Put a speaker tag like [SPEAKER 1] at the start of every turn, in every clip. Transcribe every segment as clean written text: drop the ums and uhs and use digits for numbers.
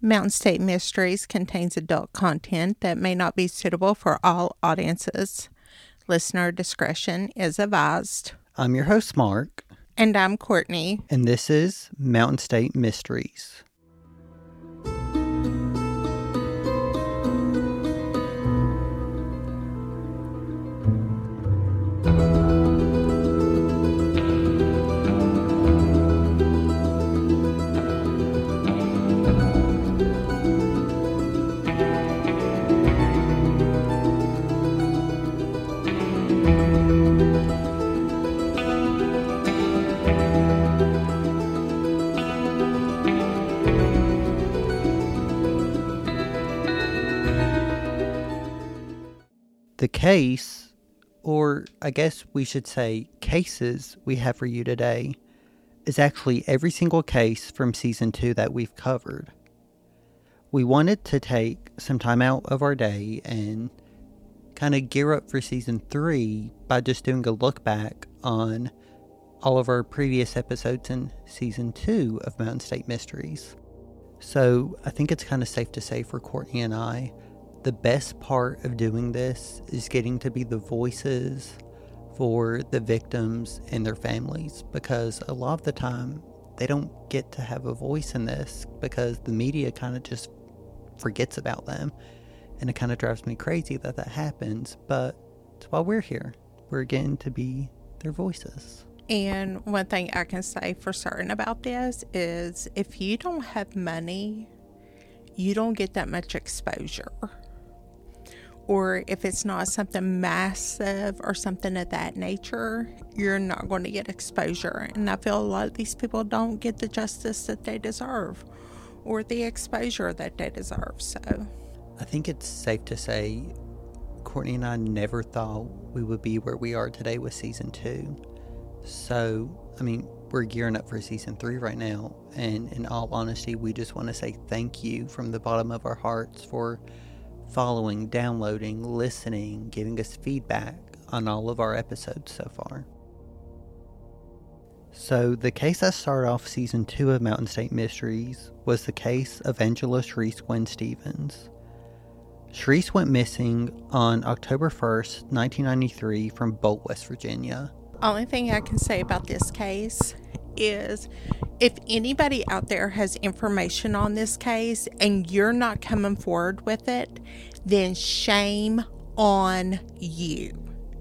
[SPEAKER 1] Mountain State Mysteries contains adult content that may not be suitable for all audiences. Listener discretion is advised.
[SPEAKER 2] I'm your host, Mark.
[SPEAKER 1] And I'm Courtney.
[SPEAKER 2] And this is Mountain State Mysteries. The case, or I guess we should say cases we have for you today, is actually every single case from Season 2 that we've covered. We wanted to take some time out of our day and kind of gear up for Season 3 by just doing a look back on all of our previous episodes in Season 2 of Mountain State Mysteries. So I think it's kind of safe to say for Courtney and I, the best part of doing this is getting to be the voices for the victims and their families, because a lot of the time they don't get to have a voice in this because the media kind of just forgets about them, and it kind of drives me crazy that happens. But it's why we're here. We're getting to be their voices.
[SPEAKER 1] And one thing I can say for certain about this is if you don't have money, you don't get that much exposure. Or if it's not something massive or something of that nature, you're not going to get exposure. And I feel a lot of these people don't get the justice that they deserve or the exposure that they deserve. So
[SPEAKER 2] I think it's safe to say Courtney and I never thought we would be where we are today with Season 2. So, I mean, we're gearing up for Season 3 right now. And in all honesty, we just want to say thank you from the bottom of our hearts for following, downloading, listening, giving us feedback on all of our episodes so far. So the case that started off Season 2 of Mountain State Mysteries was the case of Angela Sharice Gwen Stevens. Sharice went missing on October 1st, 1993 from Bolt, West Virginia.
[SPEAKER 1] Only thing I can say about this case is if anybody out there has information on this case and you're not coming forward with it, then shame on you.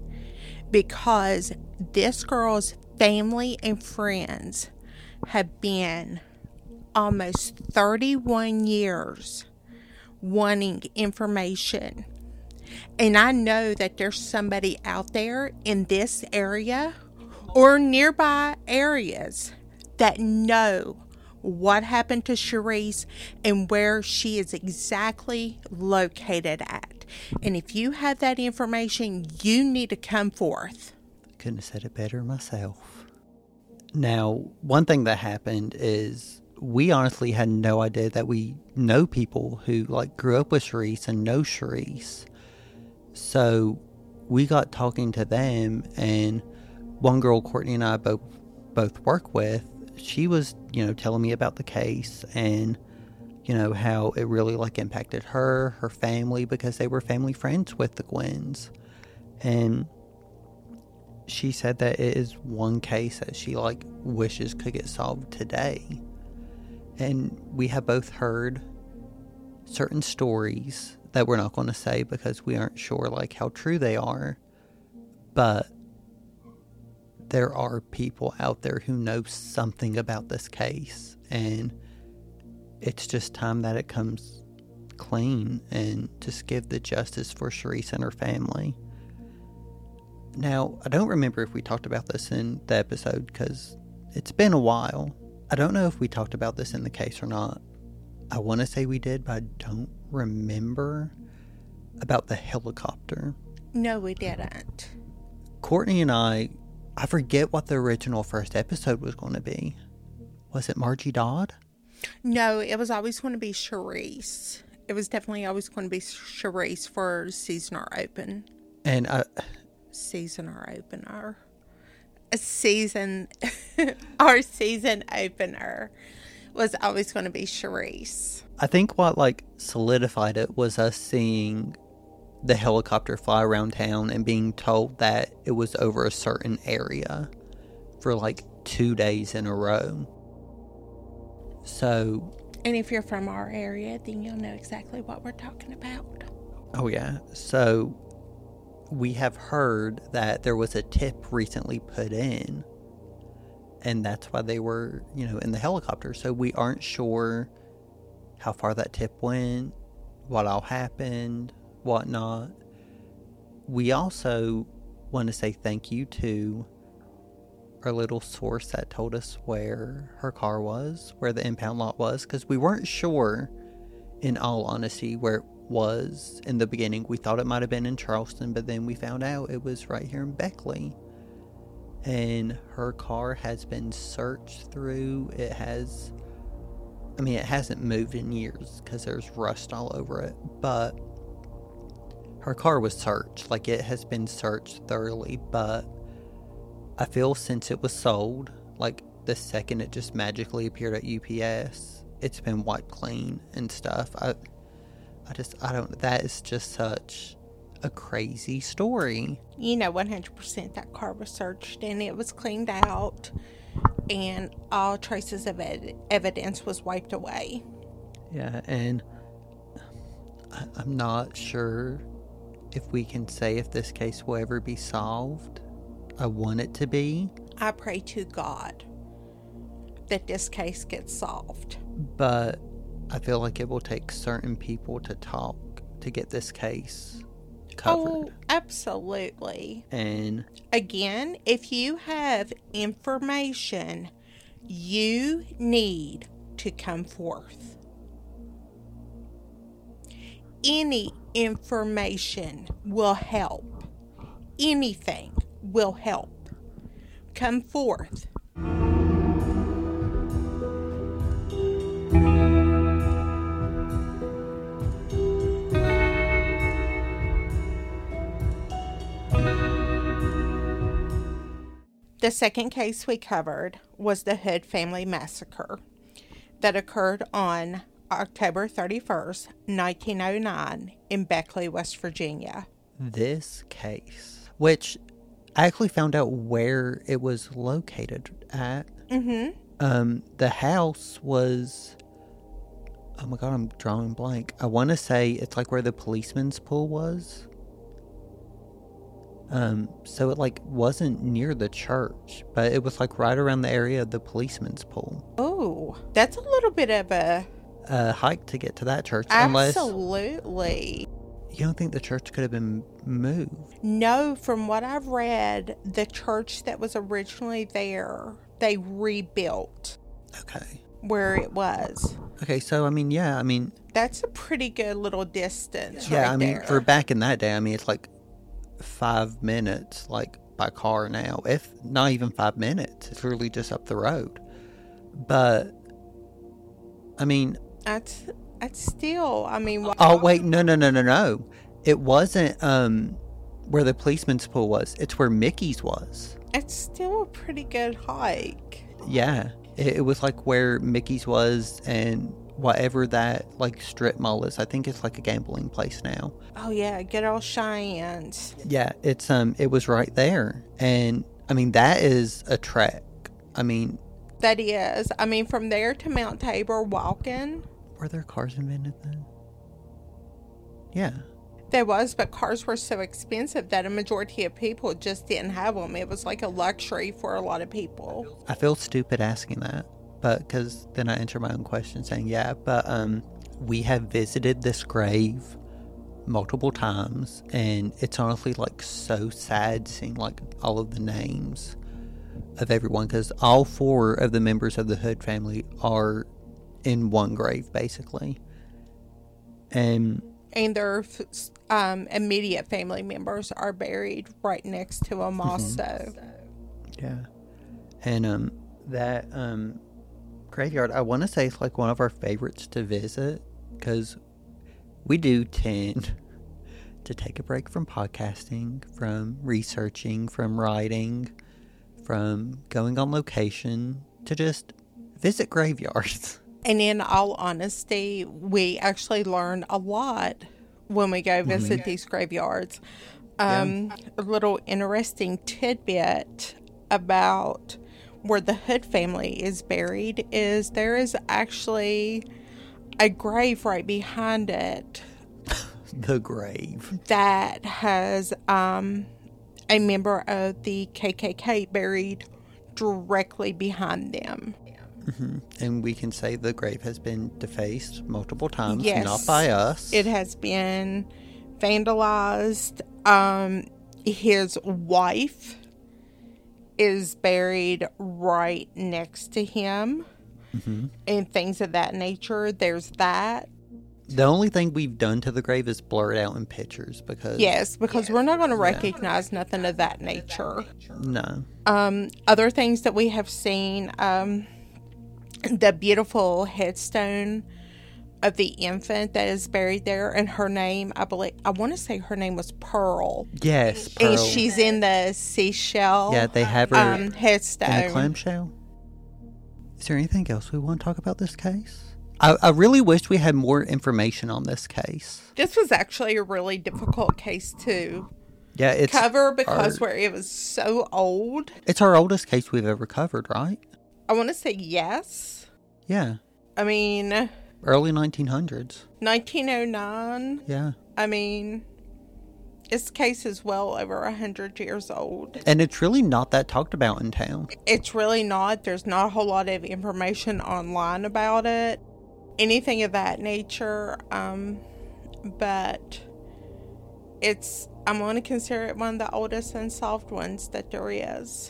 [SPEAKER 1] Because this girl's family and friends have been almost 31 years wanting information. And I know that there's somebody out there in this area or nearby areas that know what happened to Sharice and where she is exactly located at. And if you have that information, you need to come forth.
[SPEAKER 2] Couldn't have said it better myself. Now, one thing that happened is we honestly had no idea that we know people who grew up with Sharice and know Sharice. So we got talking to them, and one girl Courtney and I both work with, she was, telling me about the case and, how it really impacted her family, because they were family friends with the Gwens. And she said that it is one case that she wishes could get solved today. And we have both heard certain stories that we're not going to say because we aren't sure how true they are. But there are people out there who know something about this case, and it's just time that it comes clean and just give the justice for Sharice and her family. Now, I don't remember if we talked about this in the episode because it's been a while. I don't know if we talked about this in the case or not. I want to say we did, but I don't remember about the helicopter.
[SPEAKER 1] No, we didn't.
[SPEAKER 2] Courtney and I forget what the original first episode was going to be. Was it Margie Dodd?
[SPEAKER 1] No, it was always going to be Sharice. It was definitely always going to be Sharice for season or open.
[SPEAKER 2] And
[SPEAKER 1] season or opener. Our season opener. was always going to be Sharice.
[SPEAKER 2] I think what like solidified it was us seeing the helicopter fly around town and being told that it was over a certain area for like 2 days in a row. So...
[SPEAKER 1] And if you're from our area, then you'll know exactly what we're talking about.
[SPEAKER 2] Oh, yeah. So we have heard that there was a tip recently put in, and that's why they were, in the helicopter. So we aren't sure how far that tip went, what all happened, whatnot. We also want to say thank you to our little source that told us where her car was, where the impound lot was, because we weren't sure, in all honesty, where it was in the beginning. We thought it might have been in Charleston, but then we found out it was right here in Beckley. And her car has been searched through. It hasn't moved in years because there's rust all over it, but her car was searched. Like, it has been searched thoroughly, but I feel since it was sold, like the second it just magically appeared at UPS, it's been wiped clean and stuff. That is just such a crazy story.
[SPEAKER 1] 100% that car was searched and it was cleaned out and all traces of evidence was wiped away.
[SPEAKER 2] Yeah, and I'm not sure if we can say if this case will ever be solved. I want it to be.
[SPEAKER 1] I pray to God that this case gets solved.
[SPEAKER 2] But I feel like it will take certain people to talk to get this case covered.
[SPEAKER 1] Oh, absolutely.
[SPEAKER 2] And
[SPEAKER 1] again, if you have information, you need to come forth. Any information will help. Anything will help. Come forth. The second case we covered was the Hood family massacre that occurred on October 31st, 1909 in Beckley, West Virginia.
[SPEAKER 2] This case, which I actually found out where it was located at. Mm-hmm. The house was, oh my God, I'm drawing blank. I want to say it's like where the policeman's pool was. So it like wasn't near the church, but it was like right around the area of the policeman's pool.
[SPEAKER 1] Oh, that's a little bit of a
[SPEAKER 2] hike to get to that church.
[SPEAKER 1] Absolutely.
[SPEAKER 2] You don't think the church could have been moved?
[SPEAKER 1] No, from what I've read, the church that was originally there, they rebuilt.
[SPEAKER 2] Okay.
[SPEAKER 1] Where it was.
[SPEAKER 2] Okay, so
[SPEAKER 1] that's a pretty good little distance.
[SPEAKER 2] Yeah,
[SPEAKER 1] right there.
[SPEAKER 2] For back in that day, it's like 5 minutes, like by car now. If not even 5 minutes, it's really just up the road. But
[SPEAKER 1] that's still,
[SPEAKER 2] Oh, wait, no. It wasn't where the policeman's pool was. It's where Mickey's was.
[SPEAKER 1] It's still a pretty good hike.
[SPEAKER 2] Yeah. It was like where Mickey's was and whatever that like strip mall is. I think it's like a gambling place now.
[SPEAKER 1] Oh, yeah. Good old Cheyenne's.
[SPEAKER 2] Yeah. It was right there. And, that is a trek.
[SPEAKER 1] That is. From there to Mount Tabor walking.
[SPEAKER 2] Were there cars invented then? Yeah.
[SPEAKER 1] There was, but cars were so expensive that a majority of people just didn't have them. It was like a luxury for a lot of people.
[SPEAKER 2] I feel stupid asking that, but because then I enter my own question saying, yeah, but we have visited this grave multiple times, and it's honestly like so sad seeing like all of the names of everyone, because all 4 of the members of the Hood family are in one grave basically, and
[SPEAKER 1] their immediate family members are buried right next to them also.
[SPEAKER 2] Yeah. And that graveyard, I want to say it's like one of our favorites to visit, because we do tend to take a break from podcasting, from researching, from writing, from going on location, to just visit graveyards.
[SPEAKER 1] And in all honesty, we actually learn a lot when we go visit these graveyards. A little interesting tidbit about where the Hood family is buried is there is actually a grave right behind it.
[SPEAKER 2] The grave.
[SPEAKER 1] That has a member of the KKK buried directly behind them.
[SPEAKER 2] And we can say the grave has been defaced multiple times,
[SPEAKER 1] Yes.
[SPEAKER 2] not by us.
[SPEAKER 1] It has been vandalized. His wife is buried right next to him, and things of that nature. There's that.
[SPEAKER 2] The only thing we've done to the grave is blur it out in pictures because...
[SPEAKER 1] Yes, because we're not going to recognize nothing of that nature.
[SPEAKER 2] No.
[SPEAKER 1] Other things that we have seen, the beautiful headstone of the infant that is buried there, and her name, I want to say her name was Pearl.
[SPEAKER 2] Yes, Pearl.
[SPEAKER 1] And she's in the seashell.
[SPEAKER 2] Yeah, they have her
[SPEAKER 1] headstone.
[SPEAKER 2] in a clamshell. Is there anything else we want to talk about this case? I really wished we had more information on this case.
[SPEAKER 1] This was actually a really difficult case to
[SPEAKER 2] Yeah,
[SPEAKER 1] cover because where it was so old.
[SPEAKER 2] It's our oldest case we've ever covered, right?
[SPEAKER 1] I want to say yes.
[SPEAKER 2] Yeah.
[SPEAKER 1] I mean,
[SPEAKER 2] Early 1900s.
[SPEAKER 1] 1909.
[SPEAKER 2] Yeah.
[SPEAKER 1] I mean, this case is well over 100 years old.
[SPEAKER 2] And it's really not that talked about in town.
[SPEAKER 1] It's really not. There's not a whole lot of information online about it. Anything of that nature. But I'm going to consider it one of the oldest unsolved ones that there is.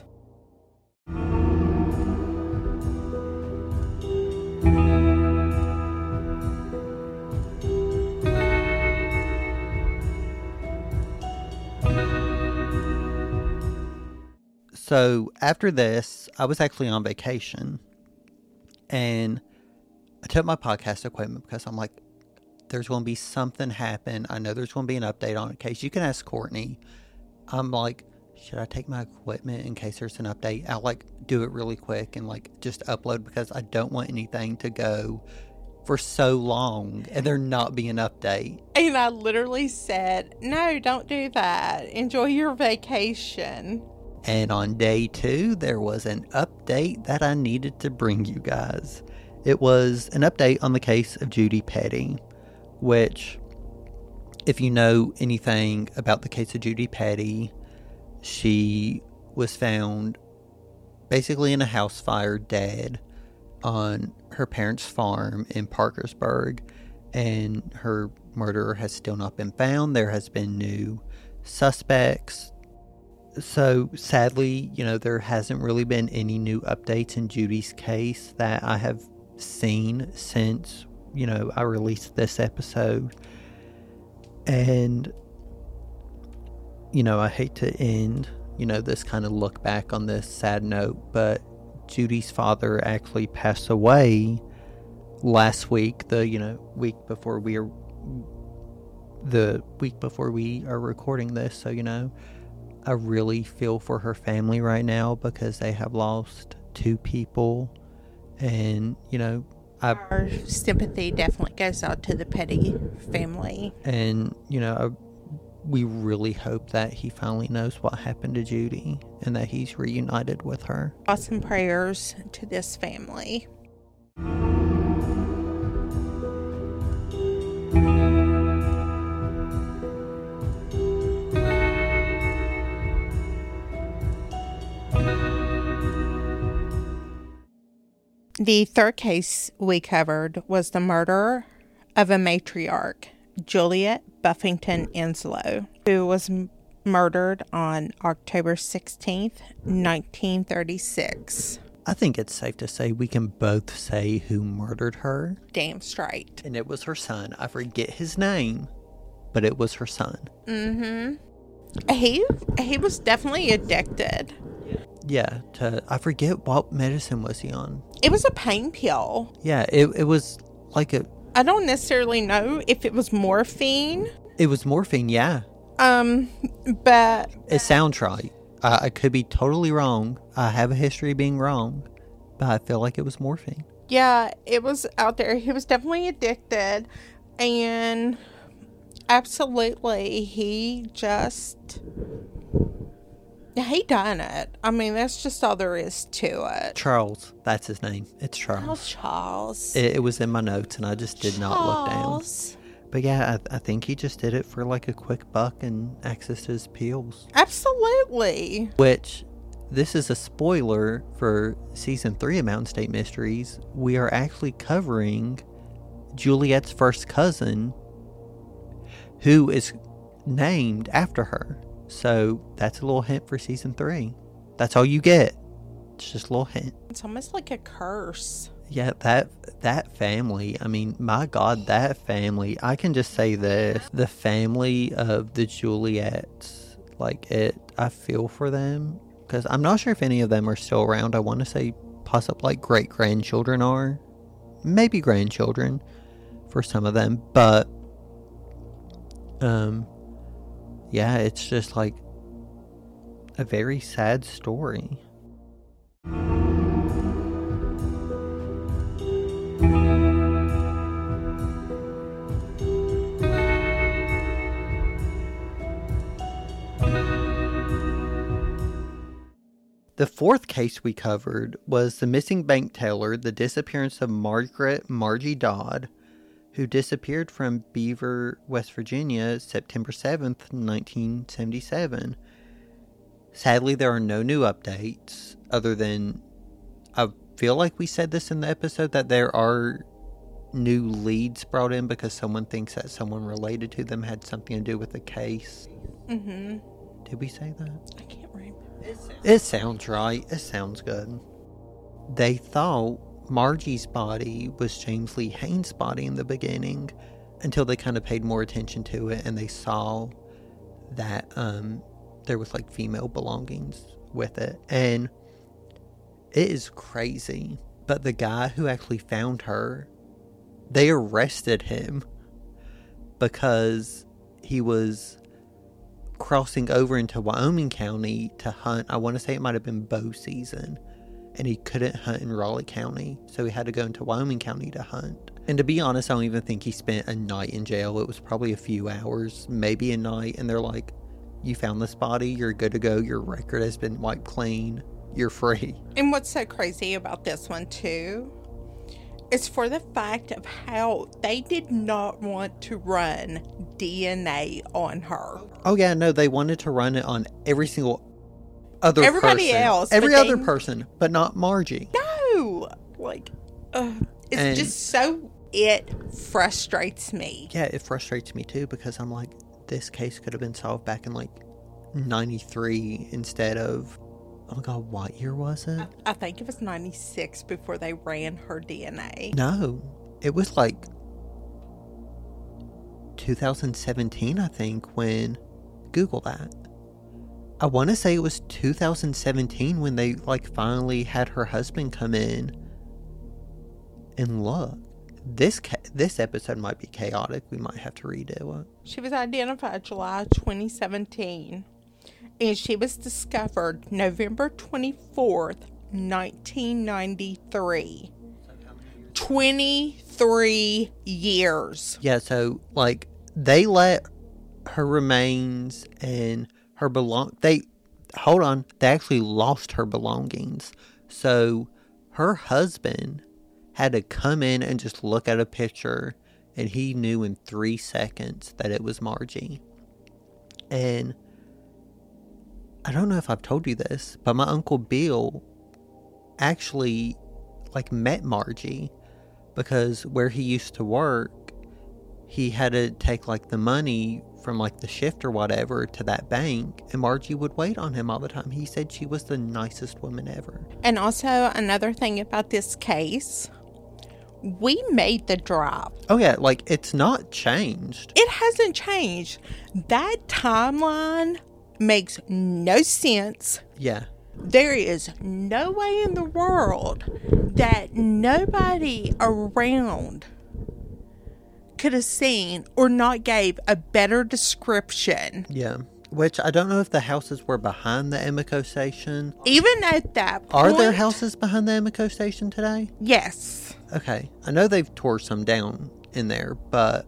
[SPEAKER 2] So after this, I was actually on vacation, and I took my podcast equipment because I'm like, there's going to be something happen. I know there's going to be an update on a case. You can ask Courtney. I'm like, should I take my equipment in case there's an update? I'll like do it really quick and like just upload because I don't want anything to go for so long and there not be an update.
[SPEAKER 1] And I literally said, no, don't do that. Enjoy your vacation.
[SPEAKER 2] And on day 2, there was an update that I needed to bring you guys. It was an update on the case of Judy Petty, which, if you know anything about the case of Judy Petty, she was found basically in a house fire dead on her parents' farm in Parkersburg, and her murderer has still not been found. There has been new suspects. So sadly, there hasn't really been any new updates in Judy's case that I have seen since, I released this episode. And, I hate to end, this kind of look back on this sad note, but Judy's father actually passed away last week, the week before we are recording this. So, I really feel for her family right now because they have lost 2 people. And,
[SPEAKER 1] our sympathy definitely goes out to the Petty family.
[SPEAKER 2] And, we really hope that he finally knows what happened to Judy and that he's reunited with her.
[SPEAKER 1] Thoughts and prayers to this family. The third case we covered was the murder of a matriarch, Juliet Buffington Enslow, who was murdered on October 16th, 1936.
[SPEAKER 2] I think it's safe to say we can both say who murdered her.
[SPEAKER 1] Damn straight.
[SPEAKER 2] And it was her son. I forget his name, but it was her son.
[SPEAKER 1] Mm-hmm. He was definitely addicted.
[SPEAKER 2] Yeah, I forget what medicine was he on.
[SPEAKER 1] It was a pain pill.
[SPEAKER 2] Yeah, it was like
[SPEAKER 1] I don't necessarily know if it was morphine.
[SPEAKER 2] It was morphine, yeah.
[SPEAKER 1] But
[SPEAKER 2] it sounds right. I could be totally wrong. I have a history of being wrong, but I feel like it was morphine.
[SPEAKER 1] Yeah, it was out there. He was definitely addicted. And absolutely, he done it. I mean, that's just all there is to it.
[SPEAKER 2] Charles, that's his name. It's Charles.
[SPEAKER 1] Oh, Charles.
[SPEAKER 2] It was in my notes, and I just did not look down.
[SPEAKER 1] Charles.
[SPEAKER 2] But yeah, I think he just did it for like a quick buck and access to his pills.
[SPEAKER 1] Absolutely.
[SPEAKER 2] Which, this is a spoiler for season 3 of Mountain State Mysteries. We are actually covering Juliet's first cousin, who is named after her. So that's a little hint for season 3. That's all you get. It's just a little hint.
[SPEAKER 1] It's almost like a curse.
[SPEAKER 2] Yeah, that family, I mean, my God, that family, I can just say this, the family of the Juliets, like, I feel for them, because I'm not sure if any of them are still around. I want to say possibly, like, great-grandchildren are, maybe grandchildren for some of them, but, yeah, it's just, like, a very sad story. The fourth case we covered was the missing bank teller, the disappearance of Margie Dodd, who disappeared from Beaver, West Virginia, September 7th, 1977. Sadly, there are no new updates, other than, I feel like we said this in the episode, that there are new leads brought in because someone thinks that someone related to them had something to do with the case.
[SPEAKER 1] Mm-hmm.
[SPEAKER 2] Did we say that?
[SPEAKER 1] I can't remember.
[SPEAKER 2] It sounds right. It sounds good. They thought Margie's body was James Lee Haynes' body in the beginning, until they kind of paid more attention to it and they saw that there was like female belongings with it. And it is crazy. But the guy who actually found her, they arrested him because he was crossing over into Wyoming County to hunt. I want to say it might have been bow season, and he couldn't hunt in Raleigh County, so he had to go into Wyoming County to hunt. And to be honest, I don't even think he spent a night in jail. It was probably a few hours, maybe a night, and they're like, you found this body, you're good to go, your record has been wiped clean, you're free.
[SPEAKER 1] And what's so crazy about this one too is for the fact of how they did not want to run DNA on her.
[SPEAKER 2] Oh yeah, no, they wanted to run it on every single other
[SPEAKER 1] Everybody
[SPEAKER 2] person.
[SPEAKER 1] else.
[SPEAKER 2] Every other person, but not Margie.
[SPEAKER 1] No! Like, it's just so, it frustrates me.
[SPEAKER 2] Yeah, it frustrates me too, because I'm like, this case could have been solved back in like 93 instead of, oh my God, what year was it?
[SPEAKER 1] I think it was 96 before they ran her DNA.
[SPEAKER 2] No, it was like 2017, I think, when, Google that. I want to say it was 2017 when they like finally had her husband come in and look. This episode might be chaotic. We might have to redo it.
[SPEAKER 1] She was identified July 2017. And she was discovered November 24th, 1993. 23 years.
[SPEAKER 2] Yeah, so, like, they let her remains and her they actually lost her belongings. So, her husband had to come in and just look at a picture, and he knew in 3 seconds that it was Margie. And I don't know if I've told you this, but my Uncle Bill actually, like, met Margie, because where he used to work, he had to take, like, the money from, like, the shift or whatever to that bank, and Margie would wait on him all the time. He said she was the nicest woman ever.
[SPEAKER 1] And also, another thing about this case, we made the drive.
[SPEAKER 2] Oh, yeah, like, it's not changed.
[SPEAKER 1] It hasn't changed. That timeline makes no sense.
[SPEAKER 2] Yeah.
[SPEAKER 1] There is no way in the world that nobody around could have seen or not gave a better description.
[SPEAKER 2] Yeah. Which I don't know if the houses were behind the Emiko station.
[SPEAKER 1] Even at that point...
[SPEAKER 2] Are there houses behind the Emiko station today?
[SPEAKER 1] Yes.
[SPEAKER 2] Okay. I know they've tore some down in there, but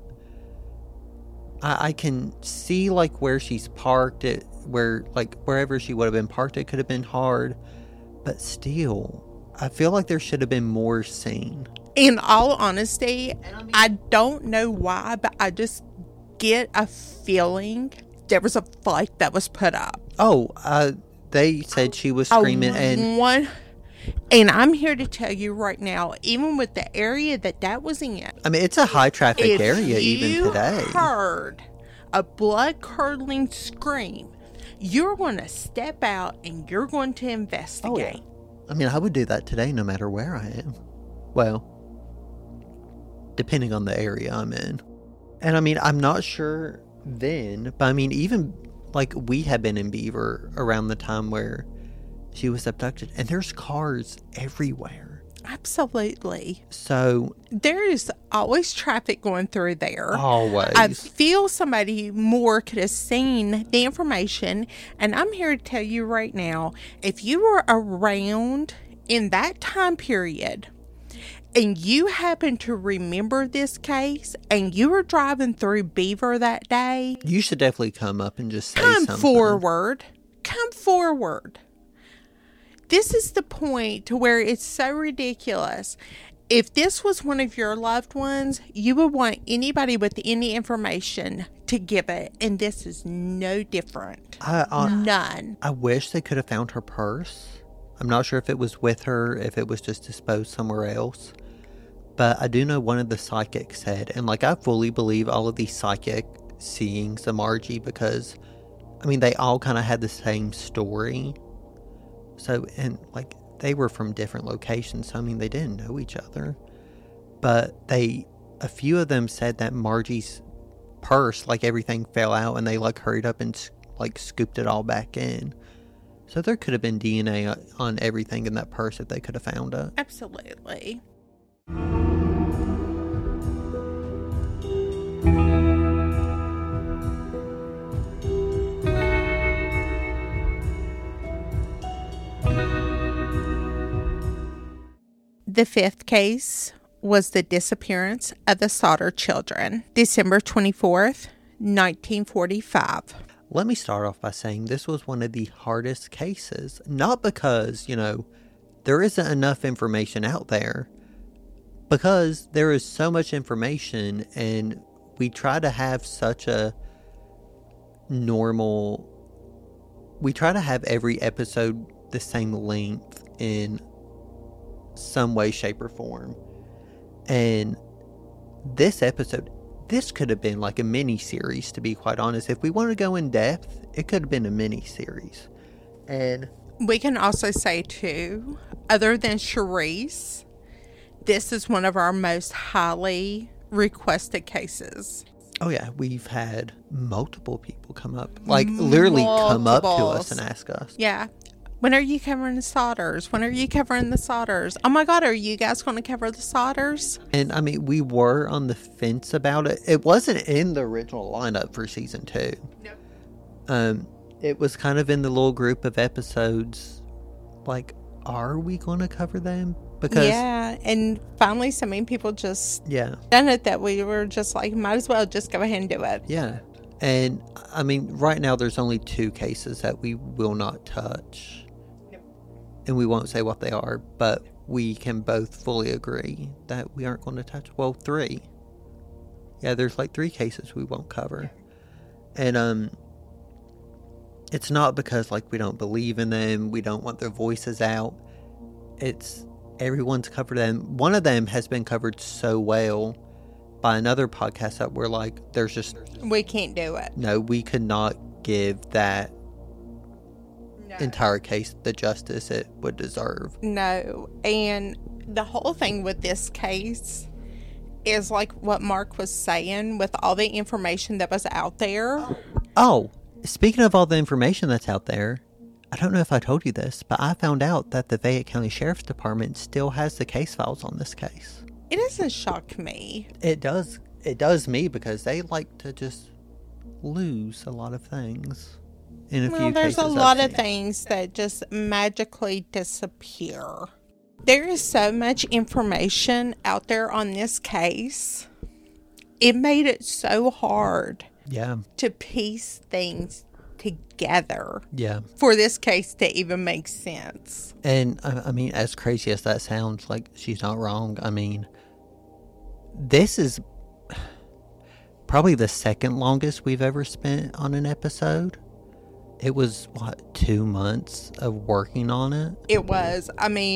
[SPEAKER 2] I can see, like, where she's parked, wherever she would have been parked, it could have been hard. But still, I feel like there should have been more seen.
[SPEAKER 1] In all honesty, I don't know why, but I just get a feeling there was a fight that was put up.
[SPEAKER 2] Oh, they said she was screaming
[SPEAKER 1] and I'm here to tell you right now, even with the area that was in.
[SPEAKER 2] I mean, it's a high traffic area even today.
[SPEAKER 1] If you heard a blood-curdling scream, you're going to step out and you're going to investigate.
[SPEAKER 2] Oh, yeah. I mean, I would do that today no matter where I am. Well, depending on the area I'm in. And I mean, I'm not sure then, but I mean, even like we had been in Beaver around the time where she was abducted, and there's cars everywhere.
[SPEAKER 1] Absolutely.
[SPEAKER 2] So
[SPEAKER 1] there is always traffic going through there.
[SPEAKER 2] Always.
[SPEAKER 1] I feel somebody more could have seen the information, and I'm here to tell you right now, if you were around in that time period and you happen to remember this case and you were driving through Beaver that day,
[SPEAKER 2] you should definitely come up and just say
[SPEAKER 1] something. Come forward. This is the point to where it's so ridiculous. If this was one of your loved ones, you would want anybody with any information to give it. And this is no different. None.
[SPEAKER 2] I wish they could have found her purse. I'm not sure if it was with her, if it was just disposed somewhere else. But I do know one of the psychics said, and like I fully believe all of these psychic seeings of Margie, because I mean, they all kind of had the same story. So, and like they were from different locations. So, I mean, they didn't know each other. But a few of them said that Margie's purse, like everything fell out and they like hurried up and like scooped it all back in. So there could have been DNA on everything in that purse if they could have found it.
[SPEAKER 1] Absolutely. The fifth case was the disappearance of the Sauter children, December 24th, 1945.
[SPEAKER 2] Let me start off by saying this was one of the hardest cases. Not because, there isn't enough information out there. Because there is so much information and we try to have such a normal... We try to have every episode the same length in some way, shape, or form. And this episode... This could have been like a mini-series, to be quite honest. If we want to go in depth, it could have been a mini-series. And
[SPEAKER 1] we can also say, too, other than Charisse, this is one of our most highly requested cases.
[SPEAKER 2] Oh, yeah. We've had multiple people come up. Like, literally come up to us and ask us.
[SPEAKER 1] Yeah. When are you covering the Sauters? When are you covering the Sauters? Oh my God, are you guys going to cover the Sauters?
[SPEAKER 2] And I mean, we were on the fence about it. It wasn't in the original lineup for season 2. No. It was kind of in the little group of episodes. Like, are we going to cover them? Because
[SPEAKER 1] yeah, and finally so many people just
[SPEAKER 2] done
[SPEAKER 1] it that we were just like, might as well just go ahead and do it.
[SPEAKER 2] Yeah. And I mean, right now there's only 2 cases that we will not touch. And we won't say what they are, but we can both fully agree that we aren't going to touch. Well, 3. Yeah, there's like 3 cases we won't cover. And it's not because like we don't believe in them, we don't want their voices out. It's everyone's covered them. One of them has been covered so well by another podcast that we're like,
[SPEAKER 1] we can't do it.
[SPEAKER 2] No, we could not give that entire case the justice it would deserve.
[SPEAKER 1] No, and the whole thing with this case is like what Mark was saying with all the information that was out there.
[SPEAKER 2] Oh, speaking of all the information that's out there, I don't know if I told you this, but I found out that the Fayette County Sheriff's Department still has the case files on this case.
[SPEAKER 1] It doesn't shock me.
[SPEAKER 2] It does me, because they like to just lose a lot of things. in a few
[SPEAKER 1] Well, there's
[SPEAKER 2] cases
[SPEAKER 1] a
[SPEAKER 2] I've
[SPEAKER 1] lot of
[SPEAKER 2] seen.
[SPEAKER 1] things that just magically disappear. There is so much information out there on this case. It made it so hard
[SPEAKER 2] Yeah,
[SPEAKER 1] to piece things together
[SPEAKER 2] yeah.
[SPEAKER 1] for this case to even make sense.
[SPEAKER 2] And I mean, as crazy as that sounds, like, she's not wrong. I mean, this is probably the second longest we've ever spent on an episode. It was, what, 2 months of working on it?
[SPEAKER 1] It was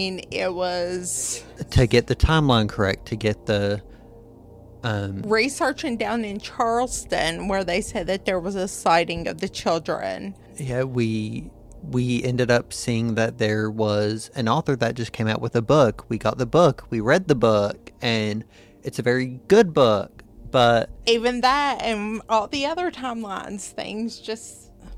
[SPEAKER 2] To get the timeline correct, to get the...
[SPEAKER 1] researching down in Charleston where they said that there was a sighting of the children.
[SPEAKER 2] Yeah, we ended up seeing that there was an author that just came out with a book. We got the book, we read the book, and it's a very good book, but...
[SPEAKER 1] Even that and all the other timelines, things just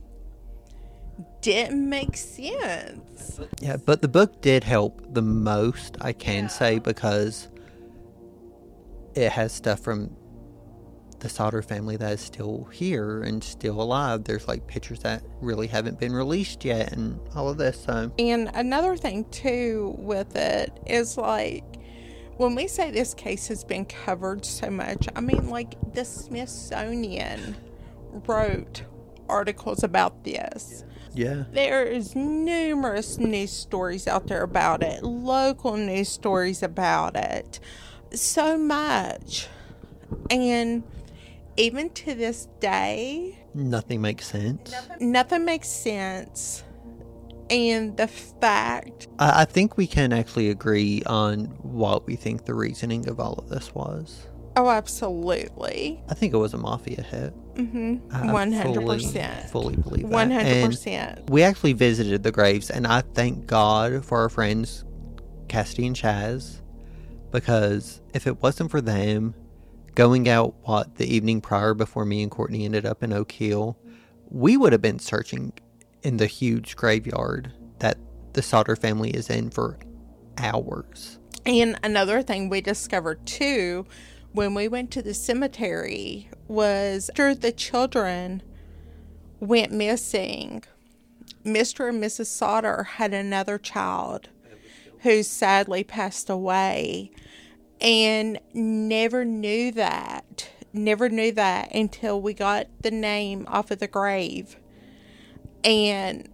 [SPEAKER 1] didn't make sense.
[SPEAKER 2] Yeah, but the book did help the most, I can say, because it has stuff from the Sauter family that is still here and still alive. There's like pictures that really haven't been released yet and all of this. So,
[SPEAKER 1] And another thing too with it is, like, when we say this case has been covered so much, I mean, like, the Smithsonian wrote articles about this.
[SPEAKER 2] yeah.
[SPEAKER 1] There is numerous news stories out there about it, local news stories about it, so much. And even to this day,
[SPEAKER 2] Nothing makes sense.
[SPEAKER 1] nothing makes sense. And the fact,
[SPEAKER 2] I think we can actually agree on what we think the reasoning of all of this was.
[SPEAKER 1] oh, absolutely.
[SPEAKER 2] I think it was a mafia hit.
[SPEAKER 1] Mm-hmm.
[SPEAKER 2] I
[SPEAKER 1] 100%.
[SPEAKER 2] fully believe that.
[SPEAKER 1] 100%.
[SPEAKER 2] And we actually visited the graves, and I thank God for our friends Cassidy and Chaz, because if it wasn't for them going out, the evening prior before me and Courtney ended up in Oak Hill, we would have been searching in the huge graveyard that the Sauter family is in for hours.
[SPEAKER 1] And another thing we discovered too when we went to the cemetery was after the children went missing, Mr. and Mrs. Sauter had another child who sadly passed away, and never knew that until we got the name off of the grave. And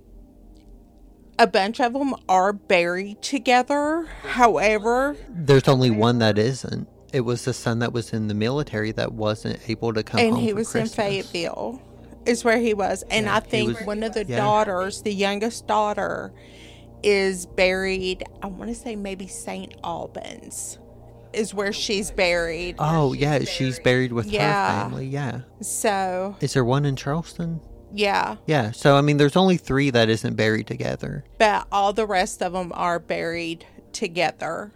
[SPEAKER 1] a bunch of them are buried together. However,
[SPEAKER 2] There's only one that isn't. It was the son that was in the military that wasn't able to come home
[SPEAKER 1] and he
[SPEAKER 2] for
[SPEAKER 1] was
[SPEAKER 2] Christmas.
[SPEAKER 1] in Fayetteville is where he was. And
[SPEAKER 2] Yeah,
[SPEAKER 1] I
[SPEAKER 2] he
[SPEAKER 1] think
[SPEAKER 2] was-
[SPEAKER 1] one of the
[SPEAKER 2] yeah.
[SPEAKER 1] daughters, the youngest daughter, is buried, I want to say maybe St. Albans is where she's buried.
[SPEAKER 2] Oh, yeah, she's buried with
[SPEAKER 1] Yeah.
[SPEAKER 2] her family, yeah.
[SPEAKER 1] So,
[SPEAKER 2] Is there one in Charleston?
[SPEAKER 1] yeah.
[SPEAKER 2] Yeah, so I mean, there's only 3 that isn't buried together.
[SPEAKER 1] But all the rest of them are buried together.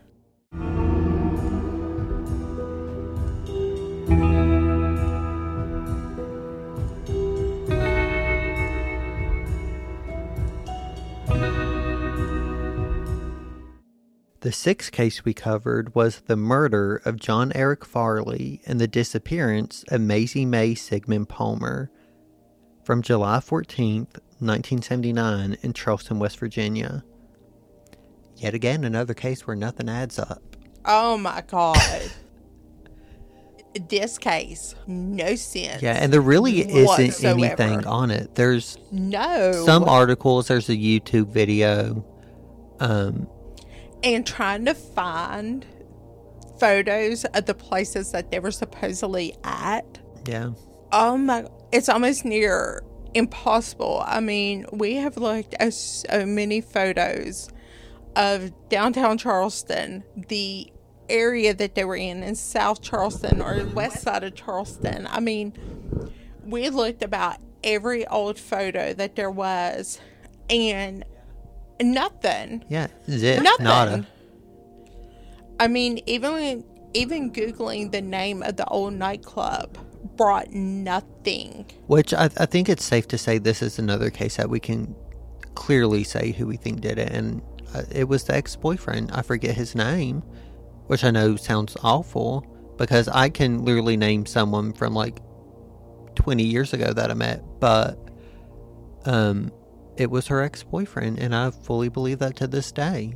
[SPEAKER 2] The 6th case we covered was the murder of John Eric Farley and the disappearance of Maisie May Sigmund Palmer from July 14th, 1979 in Charleston, West Virginia. Yet again, another case where nothing adds up.
[SPEAKER 1] Oh my God. This case, no sense.
[SPEAKER 2] Yeah, and there really isn't
[SPEAKER 1] whatsoever.
[SPEAKER 2] anything on it. There's
[SPEAKER 1] No.
[SPEAKER 2] some articles, there's a YouTube video.
[SPEAKER 1] And trying to find photos of the places that they were supposedly at.
[SPEAKER 2] Yeah.
[SPEAKER 1] Oh my, it's almost near impossible. I mean, we have looked at so many photos of downtown Charleston, the area that they were in South Charleston or west side of Charleston. I mean, we looked about every old photo that there was, and nothing.
[SPEAKER 2] Yeah. Zip.
[SPEAKER 1] Nothing.
[SPEAKER 2] Nada.
[SPEAKER 1] I mean, even Googling the name of the old nightclub brought nothing.
[SPEAKER 2] Which I think it's safe to say this is another case that we can clearly say who we think did it. And it was the ex-boyfriend. I forget his name, which I know sounds awful because I can literally name someone from like 20 years ago that I met. But it was her ex-boyfriend, and I fully believe that to this day.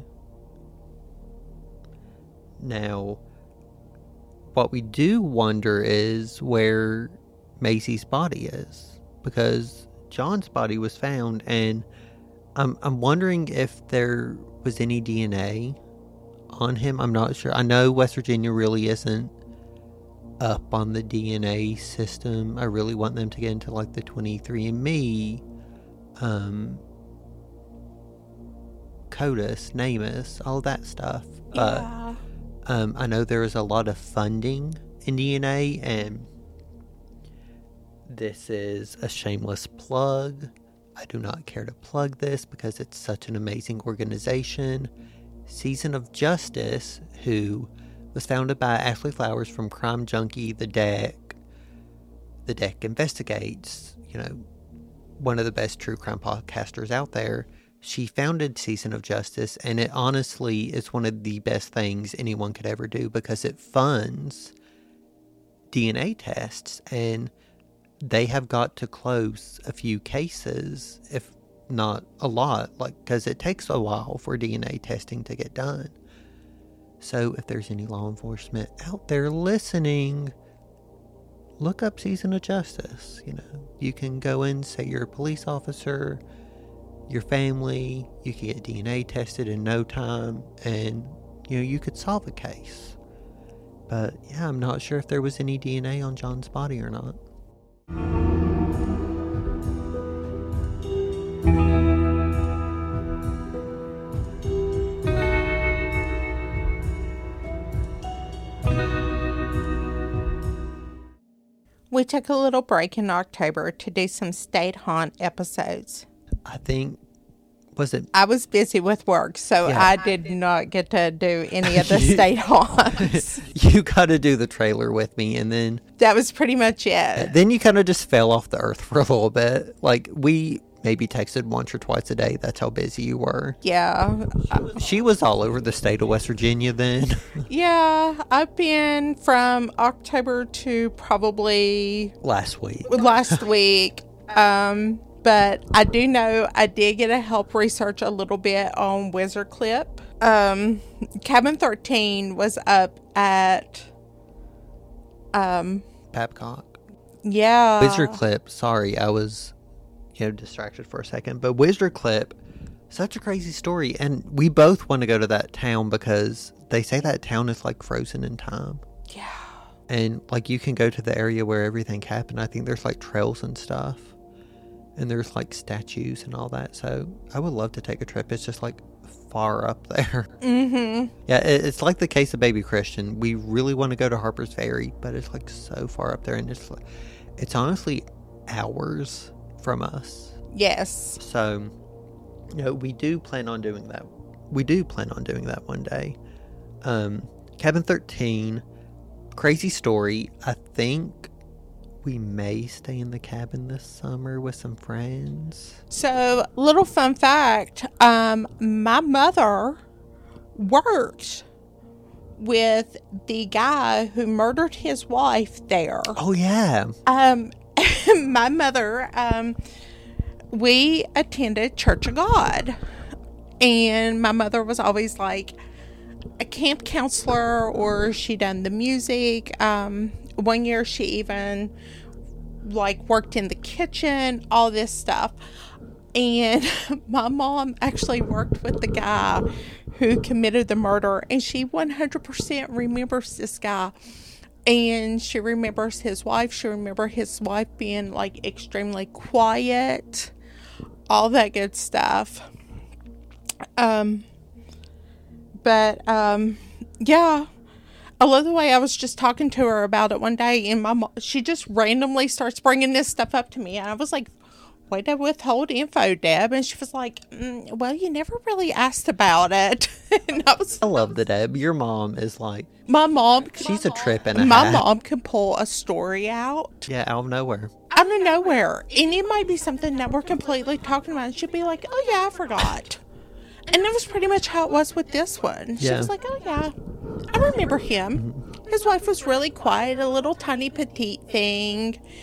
[SPEAKER 2] Now, what we do wonder is where Macy's body is, because John's body was found, and I'm wondering if there was any DNA on him. I'm not sure. I know West Virginia really isn't up on the DNA system. I really want them to get into like the 23andMe, CODIS, NamUs, all that stuff. But I know there is a lot of funding in DNA, and this is a shameless plug. I do not care to plug this because it's such an amazing organization. Season of Justice, who was founded by Ashley Flowers from Crime Junkie, The Deck. The Deck Investigates, one of the best true crime podcasters out there. She founded Season of Justice, and it honestly is one of the best things anyone could ever do because it funds DNA tests, and they have got to close a few cases, if not a lot, because it takes a while for DNA testing to get done. So if there's any law enforcement out there listening, look up Season of Justice. You can go in, say you're a police officer, your family, you can get DNA tested in no time, and you could solve a case. But yeah, I'm not sure if there was any DNA on John's body or not.
[SPEAKER 1] We took a little break in October to do some state haunt episodes.
[SPEAKER 2] I think,
[SPEAKER 1] I was busy with work, so yeah. I did not get to do any of the state haunts.
[SPEAKER 2] You got to do the trailer with me, and then...
[SPEAKER 1] That was pretty much it.
[SPEAKER 2] Then you kind of just fell off the earth for a little bit. We maybe texted once or twice a day. That's how busy you were.
[SPEAKER 1] Yeah.
[SPEAKER 2] She was all over the state of West Virginia then.
[SPEAKER 1] Yeah, I've been from October to probably...
[SPEAKER 2] Last week.
[SPEAKER 1] But I do know I did get to help research a little bit on Wizard Clip. Cabin 13 was up at...
[SPEAKER 2] Babcock.
[SPEAKER 1] Yeah.
[SPEAKER 2] Wizard Clip, sorry, I was... distracted for a second, but Wizard Clip, such a crazy story, and we both want to go to that town because they say that town is frozen in time.
[SPEAKER 1] Yeah.
[SPEAKER 2] And you can go to the area where everything happened. I think there's trails and stuff, and there's statues and all that. So I would love to take a trip. It's just far up there.
[SPEAKER 1] Mm-hmm.
[SPEAKER 2] Yeah, it's like the case of Baby Christian. We really want to go to Harper's Ferry, but it's so far up there, and it's honestly hours from us.
[SPEAKER 1] Yes.
[SPEAKER 2] So, we do plan on doing that. We do plan on doing that one day. Cabin 13, crazy story. I think we may stay in the cabin this summer with some friends.
[SPEAKER 1] So, little fun fact, my mother worked with the guy who murdered his wife there.
[SPEAKER 2] Oh, yeah.
[SPEAKER 1] My mother, we attended Church of God, and my mother was always a camp counselor, or she done the music. One year she even worked in the kitchen, all this stuff. And my mom actually worked with the guy who committed the murder, and she 100% remembers this guy. And she remembers his wife. She remembers his wife being extremely quiet, all that good stuff. Yeah, I love the way I was just talking to her about it one day, and she just randomly starts bringing this stuff up to me, and I was like, way to withhold info, Deb. And she was like, well, you never really asked about it. And
[SPEAKER 2] I love the Deb. Your mom is
[SPEAKER 1] my mom.
[SPEAKER 2] She's a trip and a
[SPEAKER 1] my
[SPEAKER 2] half.
[SPEAKER 1] mom can pull a story out.
[SPEAKER 2] Yeah, out of nowhere.
[SPEAKER 1] Out of nowhere. And it might be something that we're completely talking about. And she'd be like, oh, yeah, I forgot. And that was pretty much how it was with this one. She was like, oh, yeah, I remember him. Mm-hmm. His wife was really quiet, a little tiny petite thing.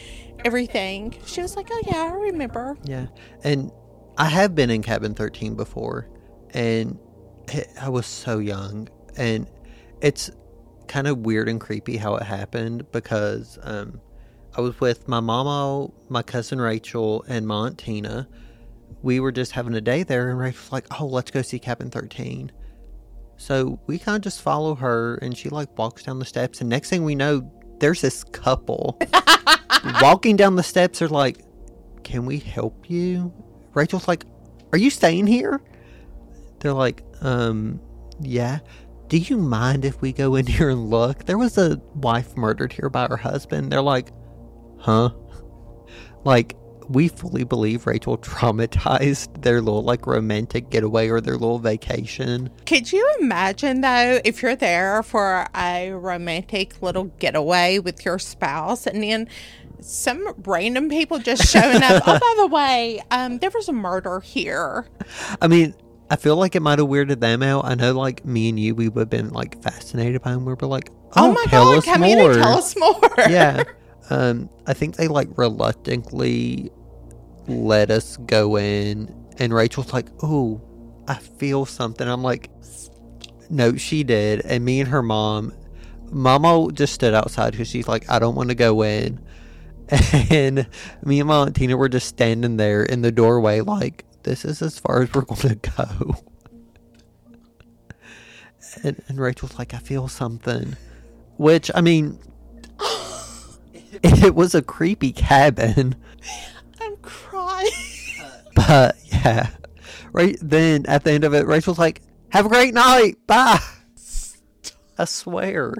[SPEAKER 1] everything. She was like, oh yeah, I remember.
[SPEAKER 2] Yeah. And I have been in Cabin 13 before, and I was so young, and it's kind of weird and creepy how it happened, because I was with my mama, my cousin Rachel, and my aunt Tina. We were just having a day there, and Rachel was like, oh, let's go see Cabin 13. So we kind of just follow her, and she like walks down the steps, and next thing we know, there's this couple walking down the steps. They're like, can we help you? Rachel's like, are you staying here? They're like, yeah. Do you mind if we go in here and look? There was a wife murdered here by her husband. They're like, huh? Like, we fully believe Rachel traumatized their little like romantic getaway or their little vacation.
[SPEAKER 1] Could you imagine though, if you're there for a romantic little getaway with your spouse, and then some random people just showing up? Oh, by the way, there was a murder here.
[SPEAKER 2] I mean, I feel like it might have weirded them out. I know, like, me and you, we would have been like fascinated by them. We were like, oh my God, come in and tell us more. Yeah. I think they like reluctantly let us go in, and Rachel's like, oh, I feel something. I'm like, no, she did. And me and her Mama just stood outside because she's like, I don't want to go in. And me and my Aunt Tina were just standing there in the doorway like, this is as far as we're going to go. And Rachel's like, I feel something. Which, I mean, it was a creepy cabin.
[SPEAKER 1] I'm crying.
[SPEAKER 2] But, yeah. Right then, at the end of it, Rachel's like, have a great night. Bye. I swear.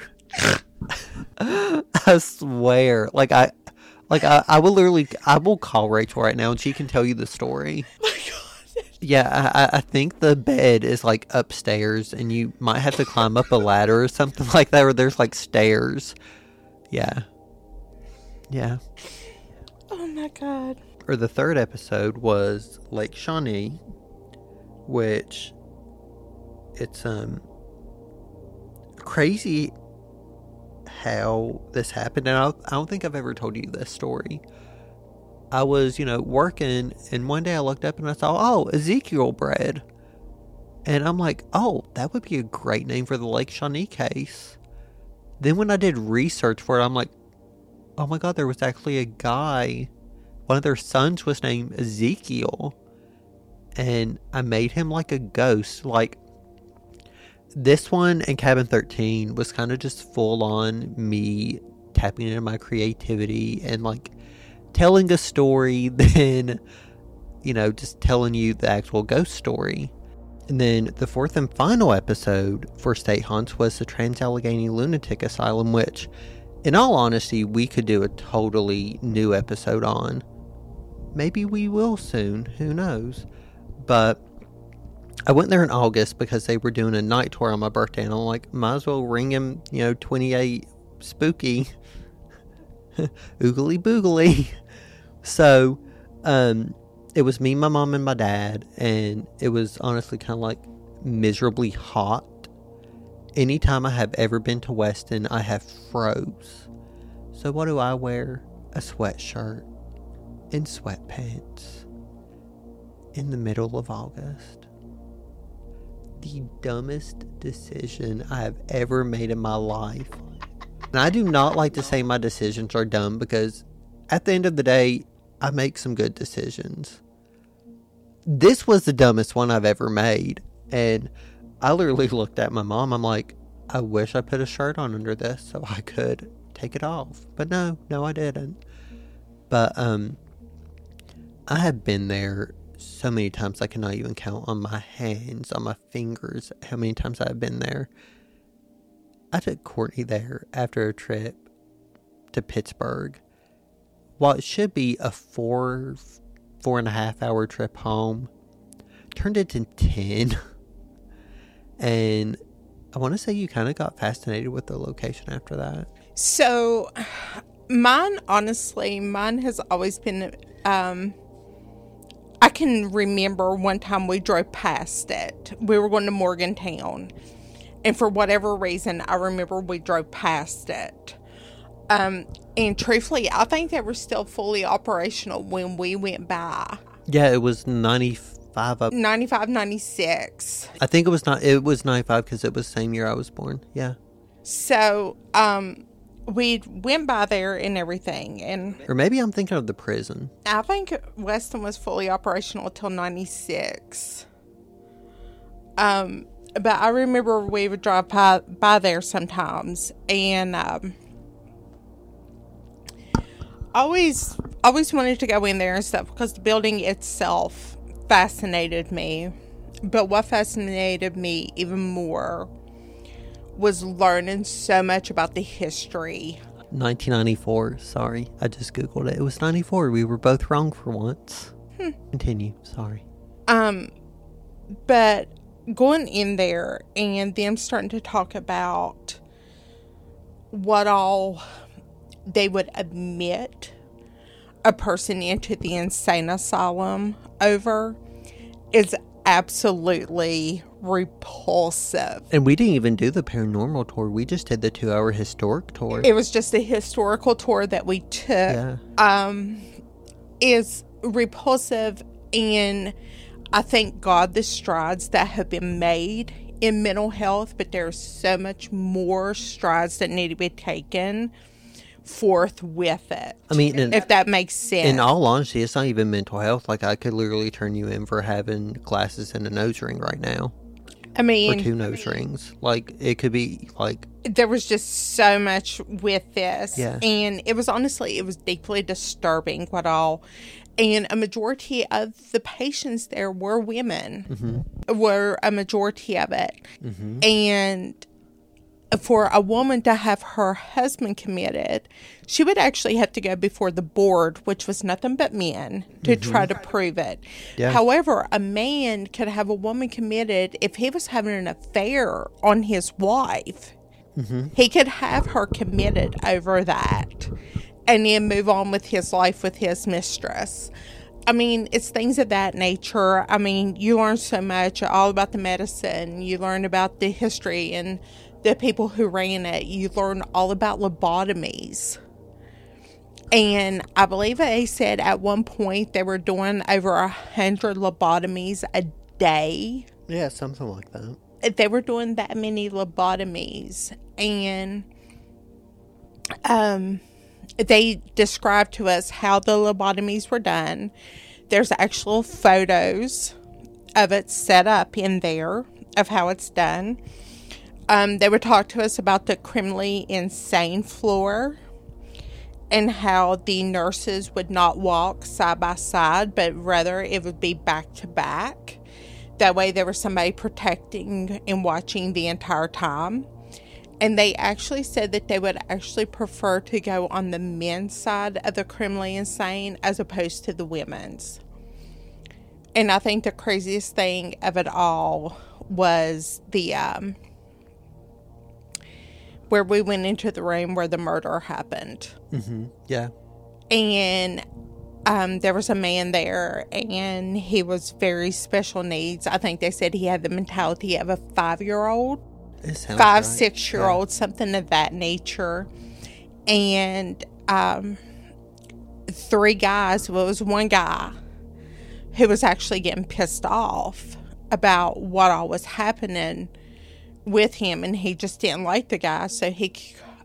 [SPEAKER 2] I swear. I will literally, I will call Rachel right now and she can tell you the story.
[SPEAKER 1] Oh my God.
[SPEAKER 2] Yeah, I think the bed is like upstairs and you might have to climb up a ladder or something like that, or there's like stairs. Yeah. Yeah.
[SPEAKER 1] Oh my God.
[SPEAKER 2] Or the third episode was Lake Shawnee, which it's crazy how this happened. And I don't think I've ever told you this story. I was, working, and one day I looked up and I saw, oh, Ezekiel bread. And I'm like, oh, that would be a great name for the Lake Shawnee case. Then when I did research for it, I'm like, oh my God, there was actually a guy, one of their sons was named Ezekiel. And I made him like a ghost. Like, this one and Cabin 13 was kind of just full on me tapping into my creativity and like telling a story, then, just telling you the actual ghost story. And then the fourth and final episode for State Haunts was the Trans-Allegheny Lunatic Asylum, which, in all honesty, we could do a totally new episode on. Maybe we will soon, who knows. But I went there in August because they were doing a night tour on my birthday, and I'm like, might as well ring him, 28 spooky. Oogly boogly. So, it was me, my mom, and my dad, and it was honestly kind of like miserably hot. Anytime I have ever been to Weston, I have froze. So what do I wear? A sweatshirt and sweatpants in the middle of August. The dumbest decision I have ever made in my life. And I do not like to say my decisions are dumb, because at the end of the day, I make some good decisions. This was the dumbest one I've ever made. And I literally looked at my mom. I'm like, I wish I put a shirt on under this so I could take it off. But no, I didn't. But I have been there so many times I cannot even count on my hands, on my fingers, how many times I've been there. I took Courtney there after a trip to Pittsburgh. While it should be a 4.5 hour trip home, turned into 10. And I want to say you kind of got fascinated with the location after that.
[SPEAKER 1] So, mine has always been, I can remember one time we drove past it. We were going to Morgantown. And for whatever reason, I remember we drove past it. And truthfully, I think they were still fully operational when we went by.
[SPEAKER 2] Yeah, it was 95 up.
[SPEAKER 1] 95, 96.
[SPEAKER 2] I think it was 95 because it was the same year I was born. Yeah.
[SPEAKER 1] So, we went by there and everything. And
[SPEAKER 2] Or maybe I'm thinking of the prison.
[SPEAKER 1] I think Weston was fully operational until 96. But I remember we would drive by there sometimes, and always wanted to go in there and stuff because the building itself fascinated me. But what fascinated me even more was learning so much about the history.
[SPEAKER 2] 1994. Sorry, I just Googled it. It was 94. We were both wrong for once. Continue. Sorry.
[SPEAKER 1] But going in there and them starting to talk about what all they would admit a person into the insane asylum over is absolutely repulsive.
[SPEAKER 2] And we didn't even do the paranormal tour. We just did the 2-hour historic tour.
[SPEAKER 1] It was just a historical tour that we took.
[SPEAKER 2] Yeah.
[SPEAKER 1] Is repulsive, and I thank God the strides that have been made in mental health, but there's so much more strides that need to be taken forth with it.
[SPEAKER 2] I mean,
[SPEAKER 1] if that makes sense.
[SPEAKER 2] In all honesty, it's not even mental health. Like, I could literally turn you in for having glasses and a nose ring right now.
[SPEAKER 1] I mean,
[SPEAKER 2] or 2 nose rings. Like, it could be like,
[SPEAKER 1] there was just so much with this.
[SPEAKER 2] Yeah.
[SPEAKER 1] And it was deeply disturbing what all. And a majority of the patients there were women, were a majority of it. And for a woman to have her husband committed, she would actually have to go before the board, which was nothing but men, to try to prove it.
[SPEAKER 2] Yeah.
[SPEAKER 1] However, a man could have a woman committed if he was having an affair on his wife. He could have her committed over that and then move on with his life with his mistress. I mean, it's things of that nature. I mean, you learn so much all about the medicine. You learn about the history and the people who ran it. You learn all about lobotomies. And I believe they said at one point they were doing over 100 lobotomies a day.
[SPEAKER 2] yeah, something like that.
[SPEAKER 1] They were doing that many lobotomies. And they described to us how the lobotomies were done. There's actual photos of it set up in there of how it's done. They would talk to us about the criminally insane floor and how the nurses would not walk side by side, but rather it would be back to back. That way there was somebody protecting and watching the entire time. And they actually said that they would actually prefer to go on the men's side of the criminally insane as opposed to the women's. And I think the craziest thing of it all was the where we went into the room where the murder happened.
[SPEAKER 2] Yeah.
[SPEAKER 1] And there was a man there, and he was very special needs. I think they said he had the mentality of a 5-year-old. 5-6-year-old, something of that nature. And 3 guys, well, it was one guy who was actually getting pissed off about what all was happening with him, and he just didn't like the guy, so he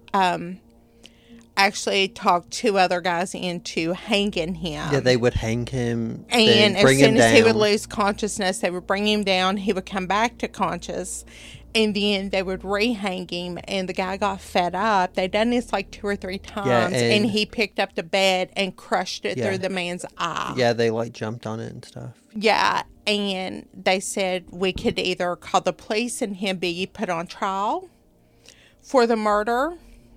[SPEAKER 1] actually talked 2 other guys into hanging him.
[SPEAKER 2] Yeah, they would hang him,
[SPEAKER 1] and as
[SPEAKER 2] bring
[SPEAKER 1] soon
[SPEAKER 2] him
[SPEAKER 1] as he
[SPEAKER 2] down.
[SPEAKER 1] would lose consciousness, they would bring him down. He would come back to conscious, and then they would re-hang him, and the guy got fed up. They done this like 2 or 3 times, and he picked up the bed and crushed it through the man's eye.
[SPEAKER 2] Yeah, they like jumped on it and stuff.
[SPEAKER 1] Yeah, and they said we could either call the police and him be put on trial for the murder,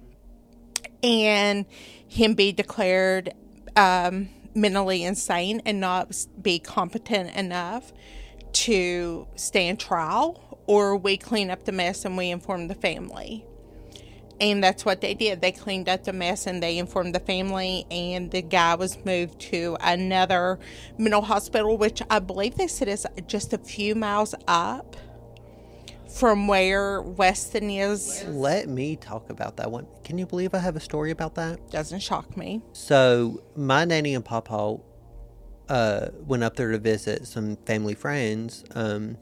[SPEAKER 1] and him be declared mentally insane and not be competent enough to stand trial, or we clean up the mess and we inform the family. And that's what they did. They cleaned up the mess and they informed the family, and the guy was moved to another mental hospital, which I believe they said is just a few miles up from where Weston is.
[SPEAKER 2] Let me talk about that one. Can you believe I have a story about that?
[SPEAKER 1] Doesn't shock me.
[SPEAKER 2] So, my nanny and papa went up there to visit some family friends, and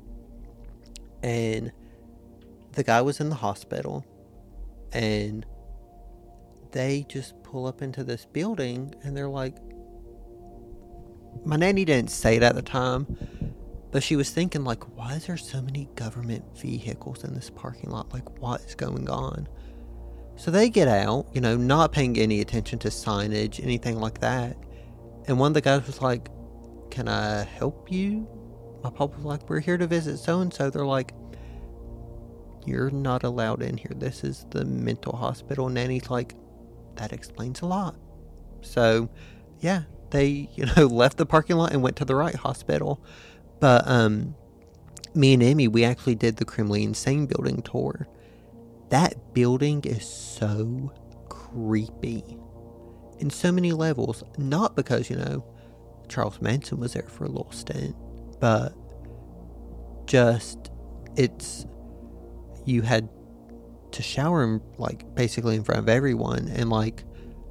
[SPEAKER 2] the guy was in the hospital, and they just pull up into this building, and they're like, my nanny didn't say it at the time, but she was thinking, like, why is there so many government vehicles in this parking lot? Like, what is going on? So they get out, you know, not paying any attention to signage, anything like that. And one of the guys was like, can I help you? My papa was like, we're here to visit so-and-so. They're like, you're not allowed in here. This is the mental hospital. And Nanny's like, that explains a lot. So, yeah, they, you know, left the parking lot and went to the right hospital. But me and Emmy, we actually did the Criminally Insane building tour. That building is so creepy in so many levels. Not because, you know, Charles Manson was there for a little stint, but just, you had to shower, like, basically in front of everyone, and, like,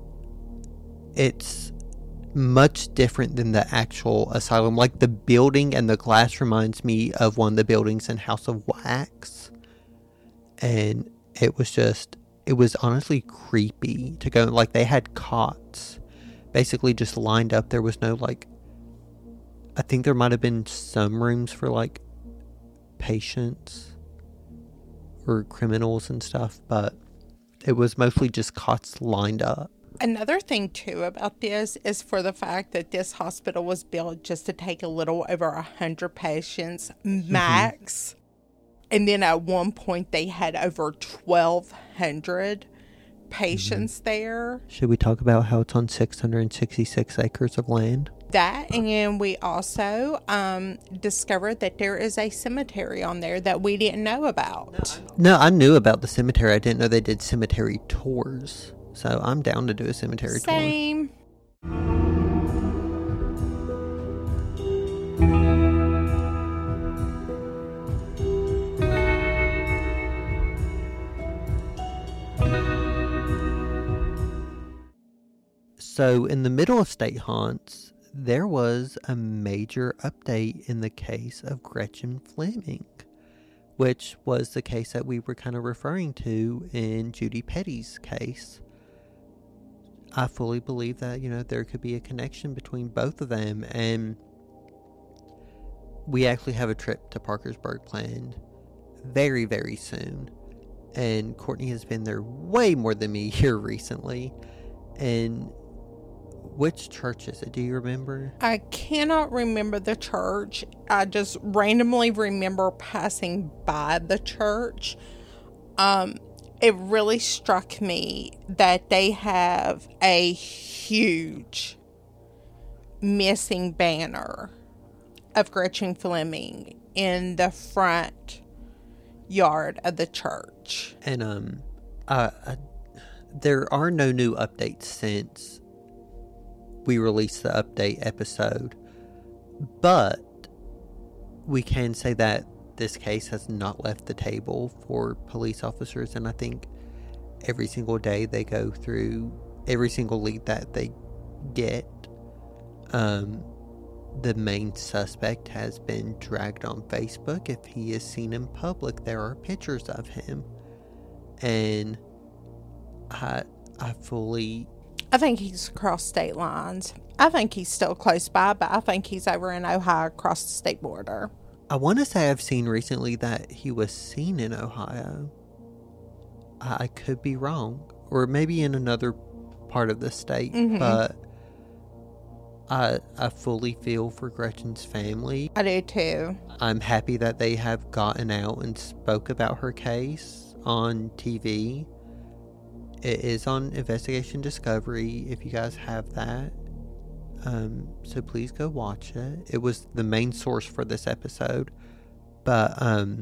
[SPEAKER 2] it's much different than the actual asylum. Like, the building and the glass reminds me of one of the buildings in House of Wax, and it was honestly creepy to go. Like, they had cots basically just lined up. There was no, like, I think there might have been some rooms for, like, patients or criminals and stuff, but it was mostly just cots lined up.
[SPEAKER 1] Another thing, too, about this is for the fact that this hospital was built just to take a little over 100 patients max. And then at one point, they had over 1,200 patients there.
[SPEAKER 2] Should we talk about how it's on 666 acres of land?
[SPEAKER 1] That, and we also discovered that there is a cemetery on there that we didn't know about.
[SPEAKER 2] No, I knew about the cemetery. I didn't know they did cemetery tours. So I'm down to do a cemetery tour.
[SPEAKER 1] Same.
[SPEAKER 2] So in the middle of state haunts, there was a major update in the case of Gretchen Fleming, which was the case that we were kind of referring to in Judy Petty's case. I fully believe that, you know, there could be a connection between both of them, and we actually have a trip to Parkersburg planned very, very soon, and Courtney has been there way more than me here recently. And which church is it? Do you remember?
[SPEAKER 1] I cannot remember the church. I just randomly remember passing by the church. It really struck me that they have a huge missing banner of Gretchen Fleming in the front yard of the church.
[SPEAKER 2] And there are no new updates since we released the update episode, but we can say that this case has not left the table for police officers, and I think every single day they go through every single lead that they get. The main suspect has been dragged on Facebook. If he is seen in public, there are pictures of him, and I
[SPEAKER 1] think he's across state lines. I think he's still close by, but I think he's over in Ohio across the state border.
[SPEAKER 2] I want to say I've seen recently that he was seen in Ohio. I could be wrong. Or maybe in another part of the state. But I fully feel for Gretchen's family.
[SPEAKER 1] I do too.
[SPEAKER 2] I'm happy that they have gotten out and spoke about her case on TV. It is on Investigation Discovery, if you guys have that. So please go watch it. It was the main source for this episode. But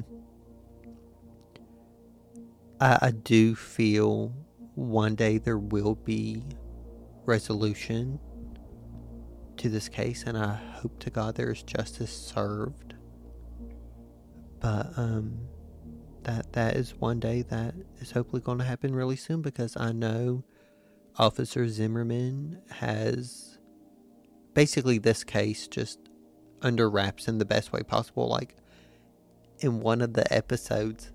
[SPEAKER 2] I do feel one day there will be resolution to this case, and I hope to God there is justice served. But that is one day that is hopefully going to happen really soon, because I know Officer Zimmerman has basically this case just under wraps in the best way possible. Like, in one of the episodes,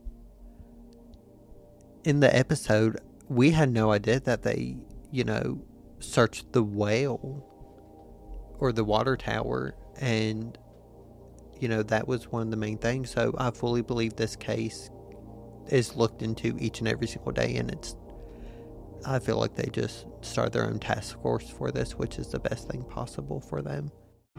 [SPEAKER 2] we had no idea that they, searched the well or the water tower, and that was one of the main things. So I fully believe this case is looked into each and every single day, and I feel like they just start their own task force for this, which is the best thing possible for them.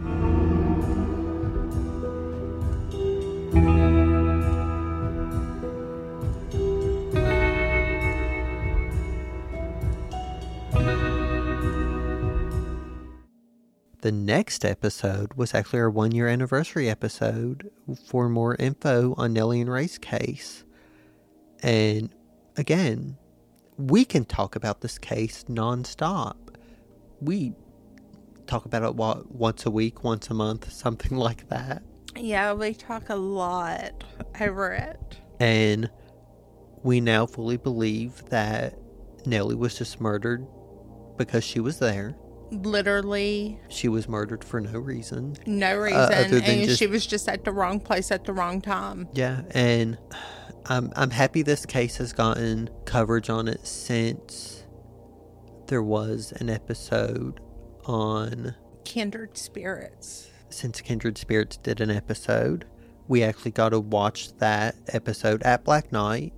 [SPEAKER 2] The next episode was actually our 1-year anniversary episode for more info on Nellie and Ray's case. And again, we can talk about this case nonstop. We talk about it once a week, once a month, something like that.
[SPEAKER 1] Yeah, we talk a lot over it.
[SPEAKER 2] And we now fully believe that Nellie was just murdered because she was there.
[SPEAKER 1] Literally.
[SPEAKER 2] She was murdered for no reason.
[SPEAKER 1] No reason. And she was just at the wrong place at the wrong time.
[SPEAKER 2] Yeah, and I'm happy this case has gotten coverage on it since there was an episode on
[SPEAKER 1] Kindred Spirits.
[SPEAKER 2] Since Kindred Spirits did an episode, we actually got to watch that episode at Black Knight.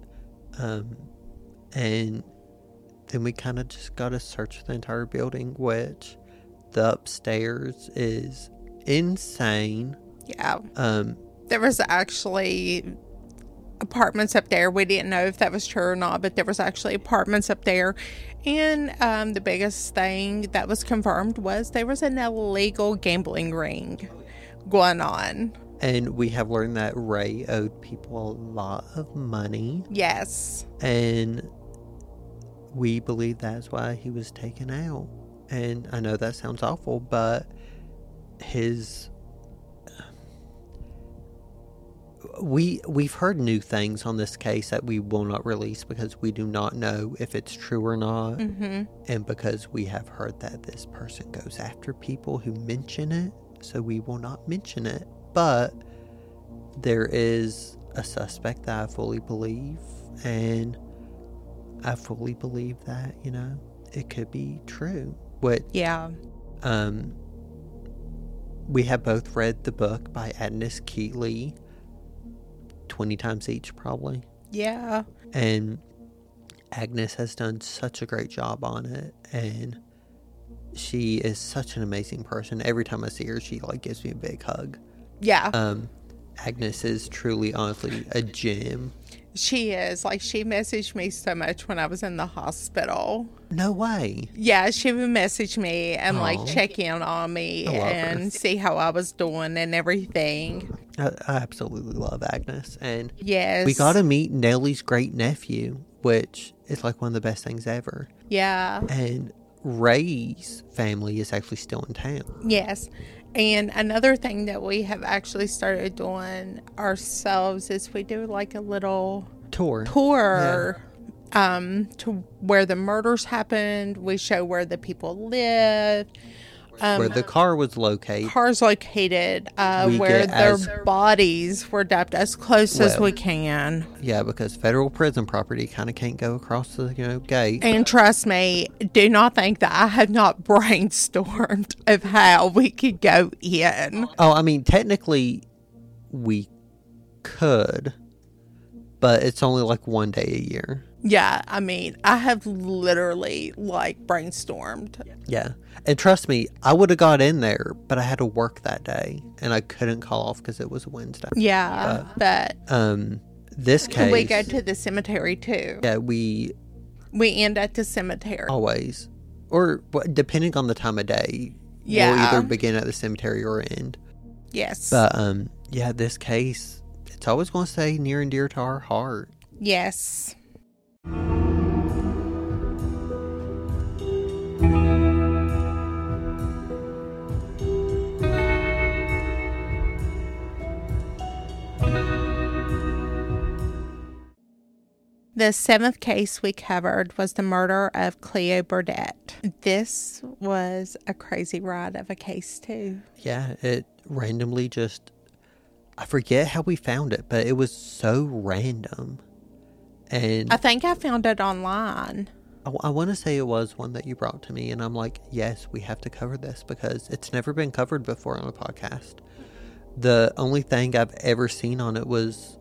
[SPEAKER 2] And then we kind of just got to search the entire building, which the upstairs is insane.
[SPEAKER 1] Yeah. There was actually apartments up there. We didn't know if that was true or not, but there was actually apartments up there. And the biggest thing that was confirmed was there was an illegal gambling ring going on.
[SPEAKER 2] And we have learned that Ray owed people a lot of money.
[SPEAKER 1] Yes.
[SPEAKER 2] And we believe that's why he was taken out. And I know that sounds awful, but we've heard new things on this case that we will not release because we do not know if it's true or not.
[SPEAKER 1] Mm-hmm.
[SPEAKER 2] And because we have heard that this person goes after people who mention it, so we will not mention it. But there is a suspect that I fully believe, and I fully believe that, it could be true.
[SPEAKER 1] Yeah.
[SPEAKER 2] We have both read the book by Agnes Keatley 20 times each, probably.
[SPEAKER 1] Yeah.
[SPEAKER 2] And Agnes has done such a great job on it, and she is such an amazing person. Every time I see her, she gives me a big hug.
[SPEAKER 1] Yeah.
[SPEAKER 2] Agnes is truly, honestly, a gem.
[SPEAKER 1] She is. She messaged me so much when I was in the hospital.
[SPEAKER 2] No way.
[SPEAKER 1] Yeah, she would message me and check in on me and see how I was doing and everything.
[SPEAKER 2] I absolutely love Agnes. And
[SPEAKER 1] yes,
[SPEAKER 2] we got to meet Nellie's great nephew, which is one of the best things ever.
[SPEAKER 1] Yeah.
[SPEAKER 2] And Ray's family is actually still in town.
[SPEAKER 1] Yes. And another thing that we have actually started doing ourselves is we do a little tour to where the murders happened. We show where the people lived.
[SPEAKER 2] Where the car was located.
[SPEAKER 1] Car's located, where their bodies were dumped as close as we can.
[SPEAKER 2] Yeah, because federal prison property kind of can't go across the gate.
[SPEAKER 1] And trust me, do not think that I have not brainstormed of how we could go in.
[SPEAKER 2] Oh, I mean, technically we could, but it's only one day a year.
[SPEAKER 1] Yeah, I mean, I have literally brainstormed.
[SPEAKER 2] Yeah. And trust me, I would have got in there, but I had to work that day and I couldn't call off because it was a Wednesday.
[SPEAKER 1] Yeah, but
[SPEAKER 2] this case,
[SPEAKER 1] we go to the cemetery too.
[SPEAKER 2] Yeah, we
[SPEAKER 1] end at the cemetery
[SPEAKER 2] always, or depending on the time of day.
[SPEAKER 1] Yeah,
[SPEAKER 2] we'll either begin at the cemetery or end.
[SPEAKER 1] Yes,
[SPEAKER 2] but yeah, this case, it's always going to stay near and dear to our heart.
[SPEAKER 1] Yes. The 7th case we covered was the murder of Cleo Burdett. This was a crazy ride of a case, too.
[SPEAKER 2] Yeah, it randomly just... I forget how we found it, but it was so random. And
[SPEAKER 1] I think I found it online.
[SPEAKER 2] I want to say it was one that you brought to me, and I'm like, yes, we have to cover this because it's never been covered before on a podcast. The only thing I've ever seen on it was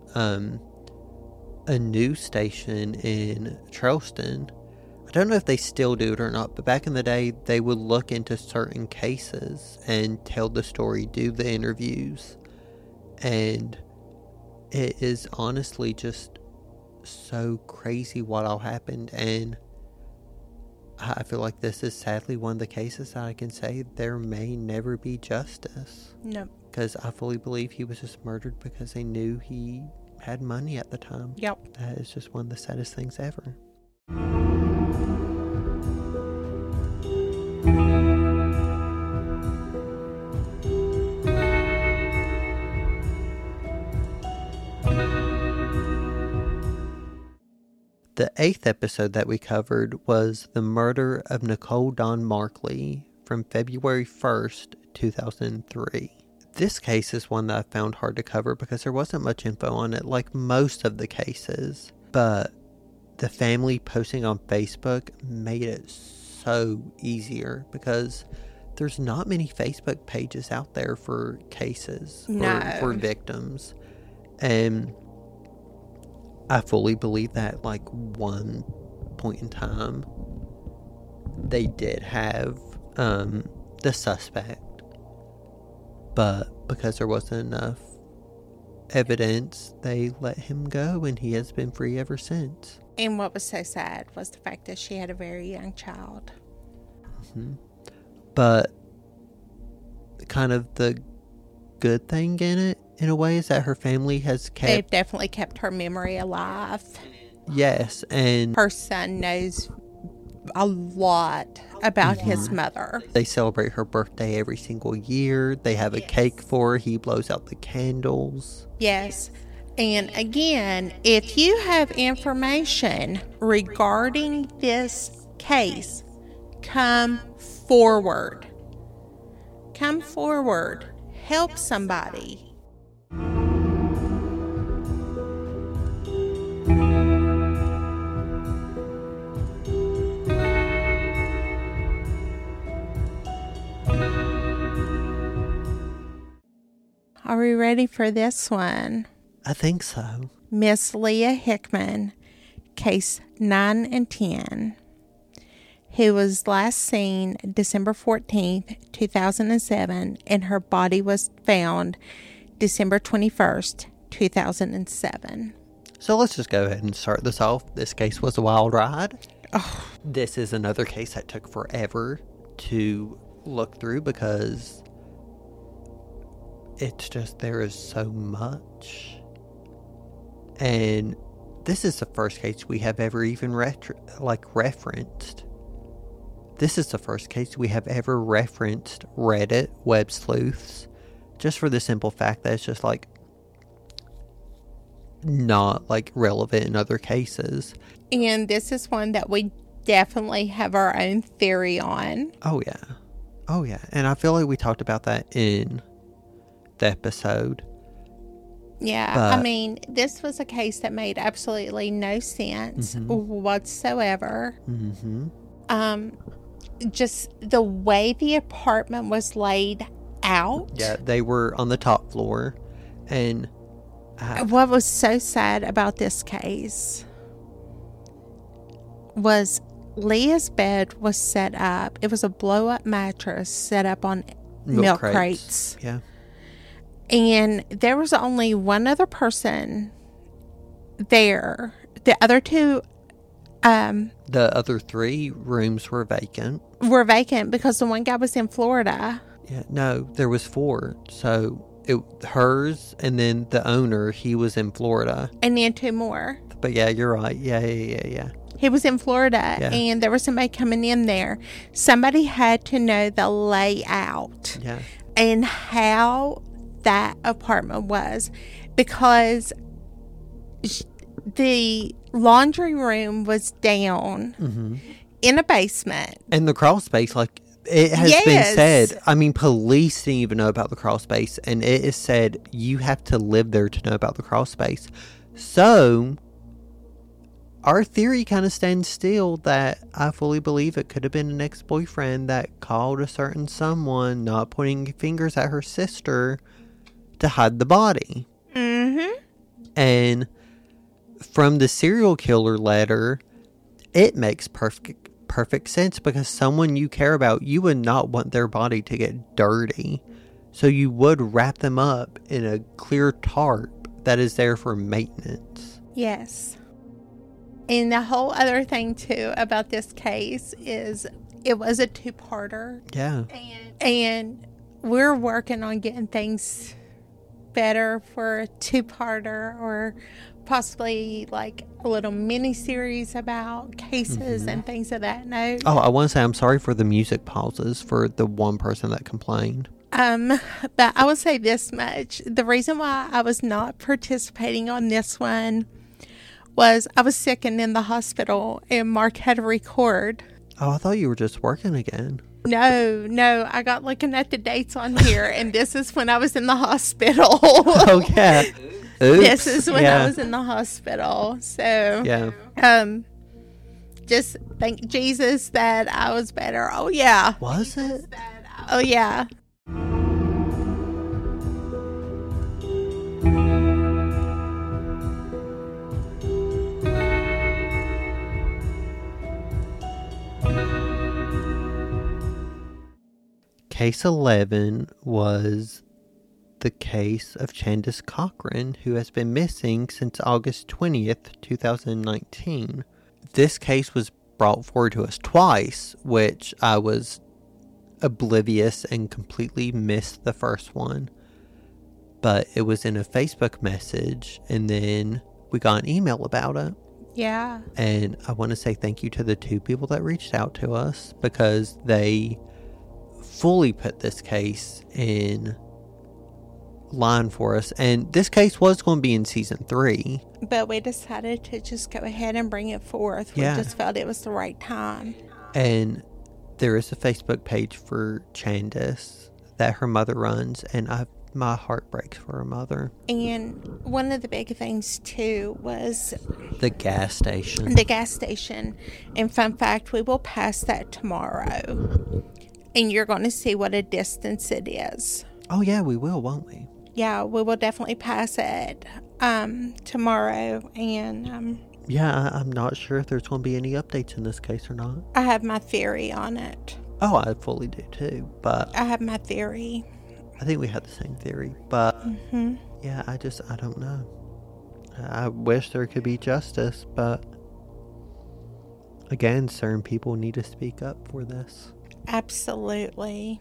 [SPEAKER 2] a news station in Charleston. I don't know if they still do it or not, but back in the day, they would look into certain cases and tell the story, do the interviews. And it is honestly just so crazy what all happened. And I feel like this is sadly one of the cases that I can say there may never be justice.
[SPEAKER 1] Nope.
[SPEAKER 2] Because I fully believe he was just murdered because they knew he had money at the time.
[SPEAKER 1] Yep.
[SPEAKER 2] That is just one of the saddest things ever. The 8th episode that we covered was the murder of Nicole Dawn Markley from February 1st, 2003. This case is one that I found hard to cover because there wasn't much info on it like most of the cases. But the family posting on Facebook made it so easier because there's not many Facebook pages out there for cases for victims. And I fully believe that like one point in time they did have the suspect, but because there wasn't enough evidence, they let him go and he has been free ever since.
[SPEAKER 1] And what was so sad was the fact that she had a very young child.
[SPEAKER 2] Mm-hmm. But kind of the good thing in it, in a way, is that her family has kept...
[SPEAKER 1] They've definitely kept her memory alive.
[SPEAKER 2] Yes, and...
[SPEAKER 1] her son knows a lot about his mother.
[SPEAKER 2] They celebrate her birthday every single year. They have a cake for her. He blows out the candles.
[SPEAKER 1] Yes. And again, if you have information regarding this case, come forward. Come forward. Help somebody. Are we ready for this one?
[SPEAKER 2] I think so.
[SPEAKER 1] Miss Leah Hickman, case 9 and 10, who was last seen December 14th, 2007, and her body was found December 21st, 2007.
[SPEAKER 2] So let's just go ahead and start this off. This case was a wild ride.
[SPEAKER 1] Oh.
[SPEAKER 2] This is another case that took forever to look through because it's just, there is so much. And this is the first case we have ever even referenced. This is the first case we have ever referenced Reddit, web sleuths, just for the simple fact that it's just like not like relevant in other cases.
[SPEAKER 1] And this is one that we definitely have our own theory on.
[SPEAKER 2] Oh yeah. And I feel like we talked about that in the episode.
[SPEAKER 1] Yeah,
[SPEAKER 2] but,
[SPEAKER 1] I mean, this was a case that made absolutely no sense whatsoever.
[SPEAKER 2] Mm-hmm.
[SPEAKER 1] Just the way the apartment was laid out.
[SPEAKER 2] Yeah, they were on the top floor. And
[SPEAKER 1] what was so sad about this case was Leah's bed was set up. It was a blow-up mattress set up on milk crates.
[SPEAKER 2] Yeah.
[SPEAKER 1] And there was only one other person there. The other two...
[SPEAKER 2] the other 3 rooms were vacant.
[SPEAKER 1] Because the one guy was in Florida.
[SPEAKER 2] Yeah, no, there was 4. So, hers and then the owner, he was in Florida.
[SPEAKER 1] And then 2 more.
[SPEAKER 2] But yeah, you're right. Yeah.
[SPEAKER 1] He was in Florida, and there was somebody coming in there. Somebody had to know the layout.
[SPEAKER 2] Yeah.
[SPEAKER 1] And how that apartment was, because the laundry room was down in a basement.
[SPEAKER 2] And the crawl space, like, it has been said, I mean, police didn't even know about the crawl space, and it is said you have to live there to know about the crawl space. So, our theory kind of stands still that I fully believe it could have been an ex-boyfriend that called a certain someone, not pointing fingers at her sister, to hide the body. And from the serial killer letter, it makes perfect sense, because someone you care about, you would not want their body to get dirty. So you would wrap them up in a clear tarp that is there for maintenance.
[SPEAKER 1] Yes. And the whole other thing, too, about this case is it was a two-parter.
[SPEAKER 2] Yeah.
[SPEAKER 1] And we're working on getting things better for a two-parter, or possibly like a little mini-series about cases and things of that note.
[SPEAKER 2] Oh, I want to say I'm sorry for the music pauses for the one person that complained.
[SPEAKER 1] But I will say this much. The reason why I was not participating on this one was I was sick and in the hospital, and Mark had to record.
[SPEAKER 2] Oh, I thought you were just working again.
[SPEAKER 1] No, I got looking at the dates on here, and this is when I was in the hospital.
[SPEAKER 2] Oh, yeah. Oops.
[SPEAKER 1] This is when I was in the hospital. So, just thank Jesus that I was better. Oh, yeah.
[SPEAKER 2] Was it?
[SPEAKER 1] Oh, yeah.
[SPEAKER 2] Case 11 was the case of Chandis Cochran, who has been missing since August 20th, 2019. This case was brought forward to us twice, which I was oblivious and completely missed the first one. But it was in a Facebook message, and then we got an email about it.
[SPEAKER 1] Yeah.
[SPEAKER 2] And I want to say thank you to the two people that reached out to us, because they fully put this case in line for us. And this case was going to be in season 3,
[SPEAKER 1] but we decided to just go ahead and bring it forth. We just felt it was the right time.
[SPEAKER 2] And there is a Facebook page for Chandis that her mother runs, and my heart breaks for her mother. And
[SPEAKER 1] one of the big things too was
[SPEAKER 2] the gas station.
[SPEAKER 1] And fun fact, we will pass that tomorrow, and you're going to see what a distance it is.
[SPEAKER 2] Oh yeah, we will, won't we?
[SPEAKER 1] Yeah, we will definitely pass it tomorrow. And
[SPEAKER 2] yeah, I'm not sure if there's going to be any updates in this case or not.
[SPEAKER 1] I have my theory on it.
[SPEAKER 2] Oh, I fully do too, but
[SPEAKER 1] I have my theory.
[SPEAKER 2] I think we had the same theory, but yeah, I don't know. I wish there could be justice, but again, certain people need to speak up for this.
[SPEAKER 1] Absolutely.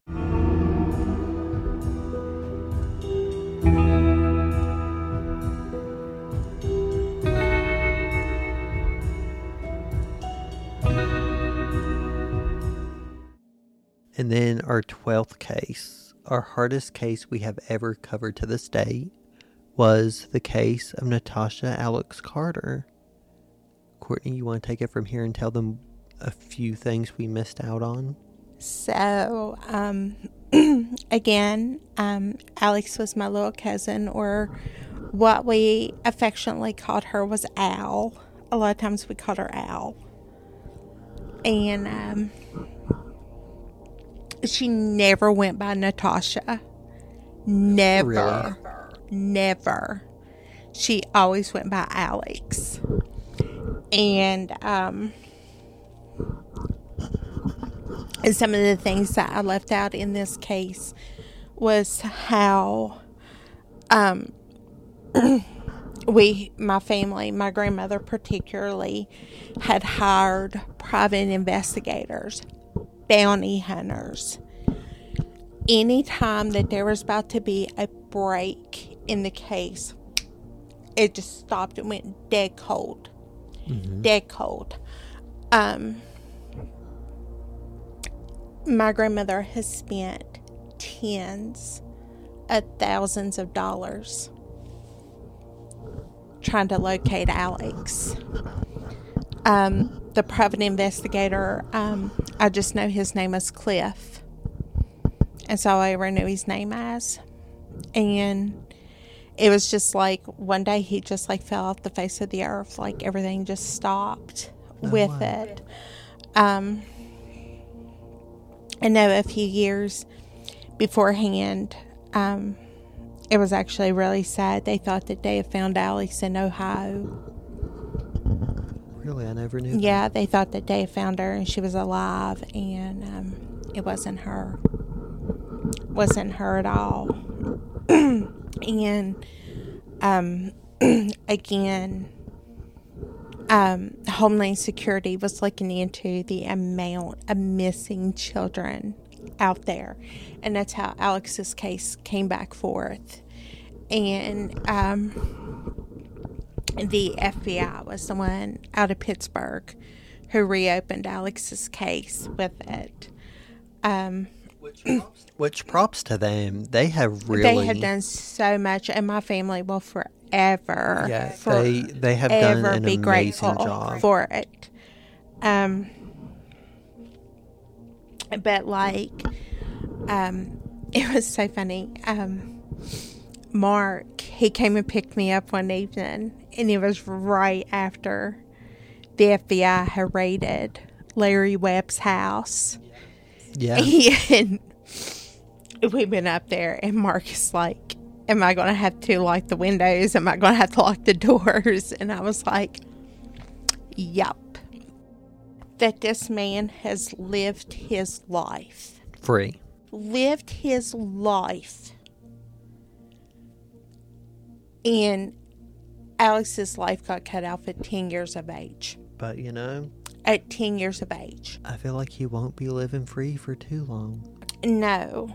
[SPEAKER 2] And then our 12th case, our hardest case we have ever covered to this day, was the case of Natasha Alex Carter. Courtney, you want to take it from here and tell them a few things we missed out on?
[SPEAKER 1] So, again, Alex was my little cousin, or what we affectionately called her was Al. A lot of times we called her Al. And she never went by Natasha. Never.
[SPEAKER 2] Really?
[SPEAKER 1] Never. She always went by Alex. And some of the things that I left out in this case was how my family, my grandmother particularly, had hired private investigators, bounty hunters. Anytime that there was about to be a break in the case, it just stopped and went dead cold. Dead cold. My grandmother has spent tens of thousands of dollars trying to locate Alex. The private investigator, I just know his name is Cliff. And so I ever knew his name as. And it was just like one day he just like fell off the face of the earth. Like everything just stopped with it. I know a few years beforehand, it was actually really sad. They thought that they had found Alex in Ohio.
[SPEAKER 2] Really? I never knew
[SPEAKER 1] Yeah, they thought that they had found her and she was alive, and it wasn't her. Wasn't her at all. And again, Homeland Security was looking into the amount of missing children out there, and that's how Alex's case came back forth. And the FBI was the one out of Pittsburgh who reopened Alex's case with it.
[SPEAKER 2] Which props to them. They have really...
[SPEAKER 1] They have done so much, and my family will forever,
[SPEAKER 2] they have done an
[SPEAKER 1] be
[SPEAKER 2] amazing
[SPEAKER 1] grateful
[SPEAKER 2] job
[SPEAKER 1] for it. But like, it was so funny. Mark, he came and picked me up one evening, and it was right after the FBI had raided Larry Webb's house.
[SPEAKER 2] Yeah.
[SPEAKER 1] And we went up there, and Mark is like, am I going to have to lock the windows? Am I going to have to lock the doors? And I was like, yup. That this man has lived his life.
[SPEAKER 2] Free.
[SPEAKER 1] Lived his life. And Alex's life got cut off at 10 years of age.
[SPEAKER 2] But, you know...
[SPEAKER 1] At 10 years of age.
[SPEAKER 2] I feel like he won't be living free for too long.
[SPEAKER 1] No.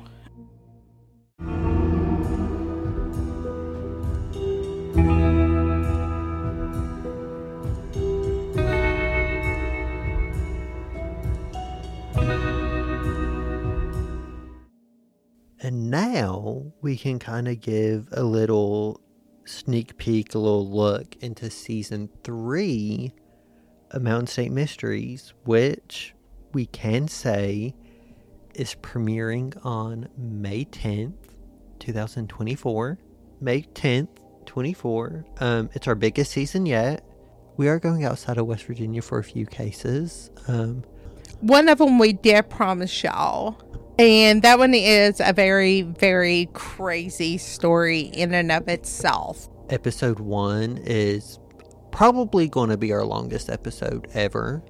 [SPEAKER 2] And now we can kind of give a little sneak peek, a little look into season 3 of Mountain State Mysteries, which we can say is premiering on May 10th, 2024. May 10th, 24. It's our biggest season yet. We are going outside of West Virginia for a few cases.
[SPEAKER 1] One of them we did promise y'all. And that one is a very, very crazy story in and of itself.
[SPEAKER 2] Episode 1 is probably going to be our longest episode ever.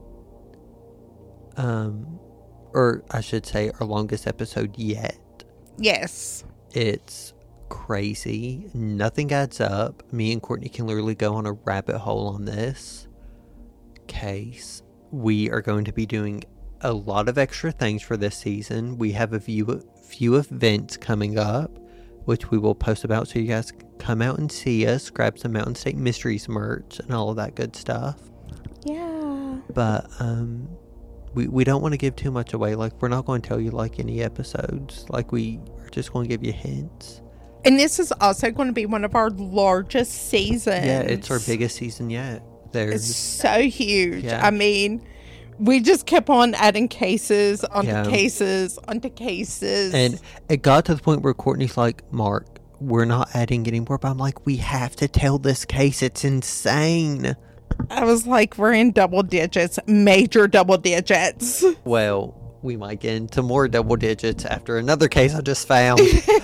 [SPEAKER 2] Or I should say our longest episode yet.
[SPEAKER 1] Yes.
[SPEAKER 2] It's crazy. Nothing adds up. Me and Courtney can literally go on a rabbit hole on this case. We are going to be doing a lot of extra things for this season. We have a few events coming up, which we will post about, so you guys can come out and see us, grab some Mountain State Mysteries merch and all of that good stuff.
[SPEAKER 1] Yeah.
[SPEAKER 2] But we don't want to give too much away. Like, we're not going to tell you like any episodes. Like, we are just going to give you hints.
[SPEAKER 1] And this is also going to be one of our largest seasons.
[SPEAKER 2] Yeah, it's our biggest season yet.
[SPEAKER 1] It's so huge.
[SPEAKER 2] Yeah.
[SPEAKER 1] I mean, we just kept on adding cases onto
[SPEAKER 2] Yeah.
[SPEAKER 1] cases onto cases.
[SPEAKER 2] And it got to the point where Courtney's like, Mark, we're not adding anymore. But I'm like, we have to tell this case. It's insane.
[SPEAKER 1] I was like, we're in double digits, major double digits.
[SPEAKER 2] Well, we might get into more double digits after another case I just found.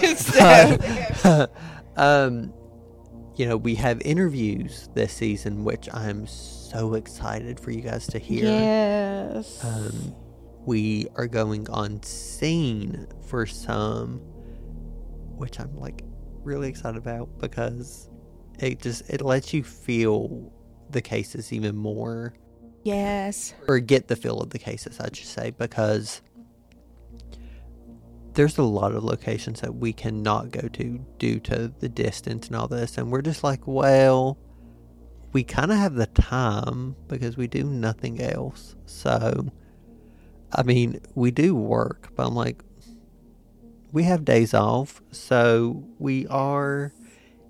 [SPEAKER 2] You know, we have interviews this season, which I'm so excited for you guys to hear.
[SPEAKER 1] Yes.
[SPEAKER 2] We are going on scene for some, which I'm like really excited about, because it lets you feel the cases even more.
[SPEAKER 1] Yes.
[SPEAKER 2] Or get the feel of the cases, I should say, because there's a lot of locations that we cannot go to due to the distance and all this. And we're just like, well, we kind of have the time because we do nothing else. So, I mean, we do work, but I'm like, we have days off. So we are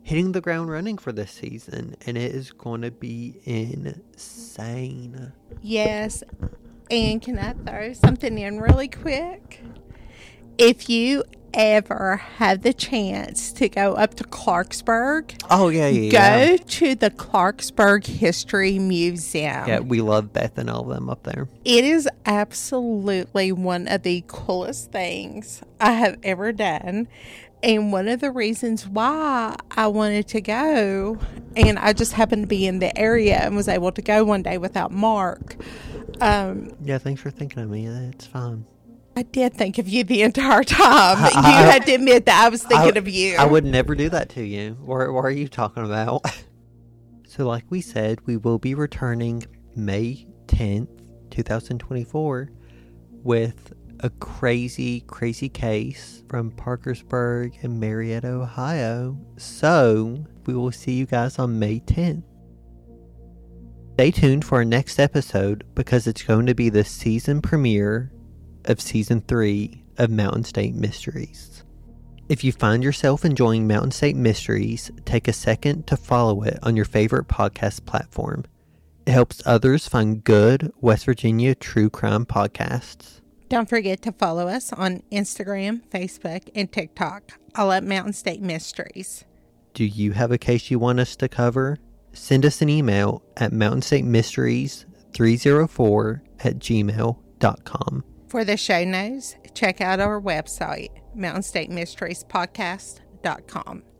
[SPEAKER 2] hitting the ground running for this season, and it is going to be insane.
[SPEAKER 1] Yes. And can I throw something in really quick? If you ever have the chance to go up to Clarksburg, go to the Clarksburg History Museum.
[SPEAKER 2] Yeah, we love Beth and all of them up there.
[SPEAKER 1] It is absolutely one of the coolest things I have ever done. And one of the reasons why I wanted to go, and I just happened to be in the area and was able to go one day without Mark.
[SPEAKER 2] Yeah, thanks for thinking of me. It's fine.
[SPEAKER 1] I did think of you the entire time. You had to admit that I was thinking of you.
[SPEAKER 2] I would never do that to you. What are you talking about? So like we said, we will be returning May 10th, 2024 with a crazy case from Parkersburg and Marietta, Ohio. So we will see you guys on May 10th. Stay tuned for our next episode because it's going to be the season premiere of Season 3 of Mountain State Mysteries. If you find yourself enjoying Mountain State Mysteries, take a second to follow it on your favorite podcast platform. It helps others find good West Virginia true crime podcasts.
[SPEAKER 1] Don't forget to follow us on Instagram, Facebook, and TikTok, all at Mountain State Mysteries.
[SPEAKER 2] Do you have a case you want us to cover? Send us an email at mountainstatemysteries304@gmail.com.
[SPEAKER 1] For the show notes, check out our website, mountainstatemysteriespodcast.com.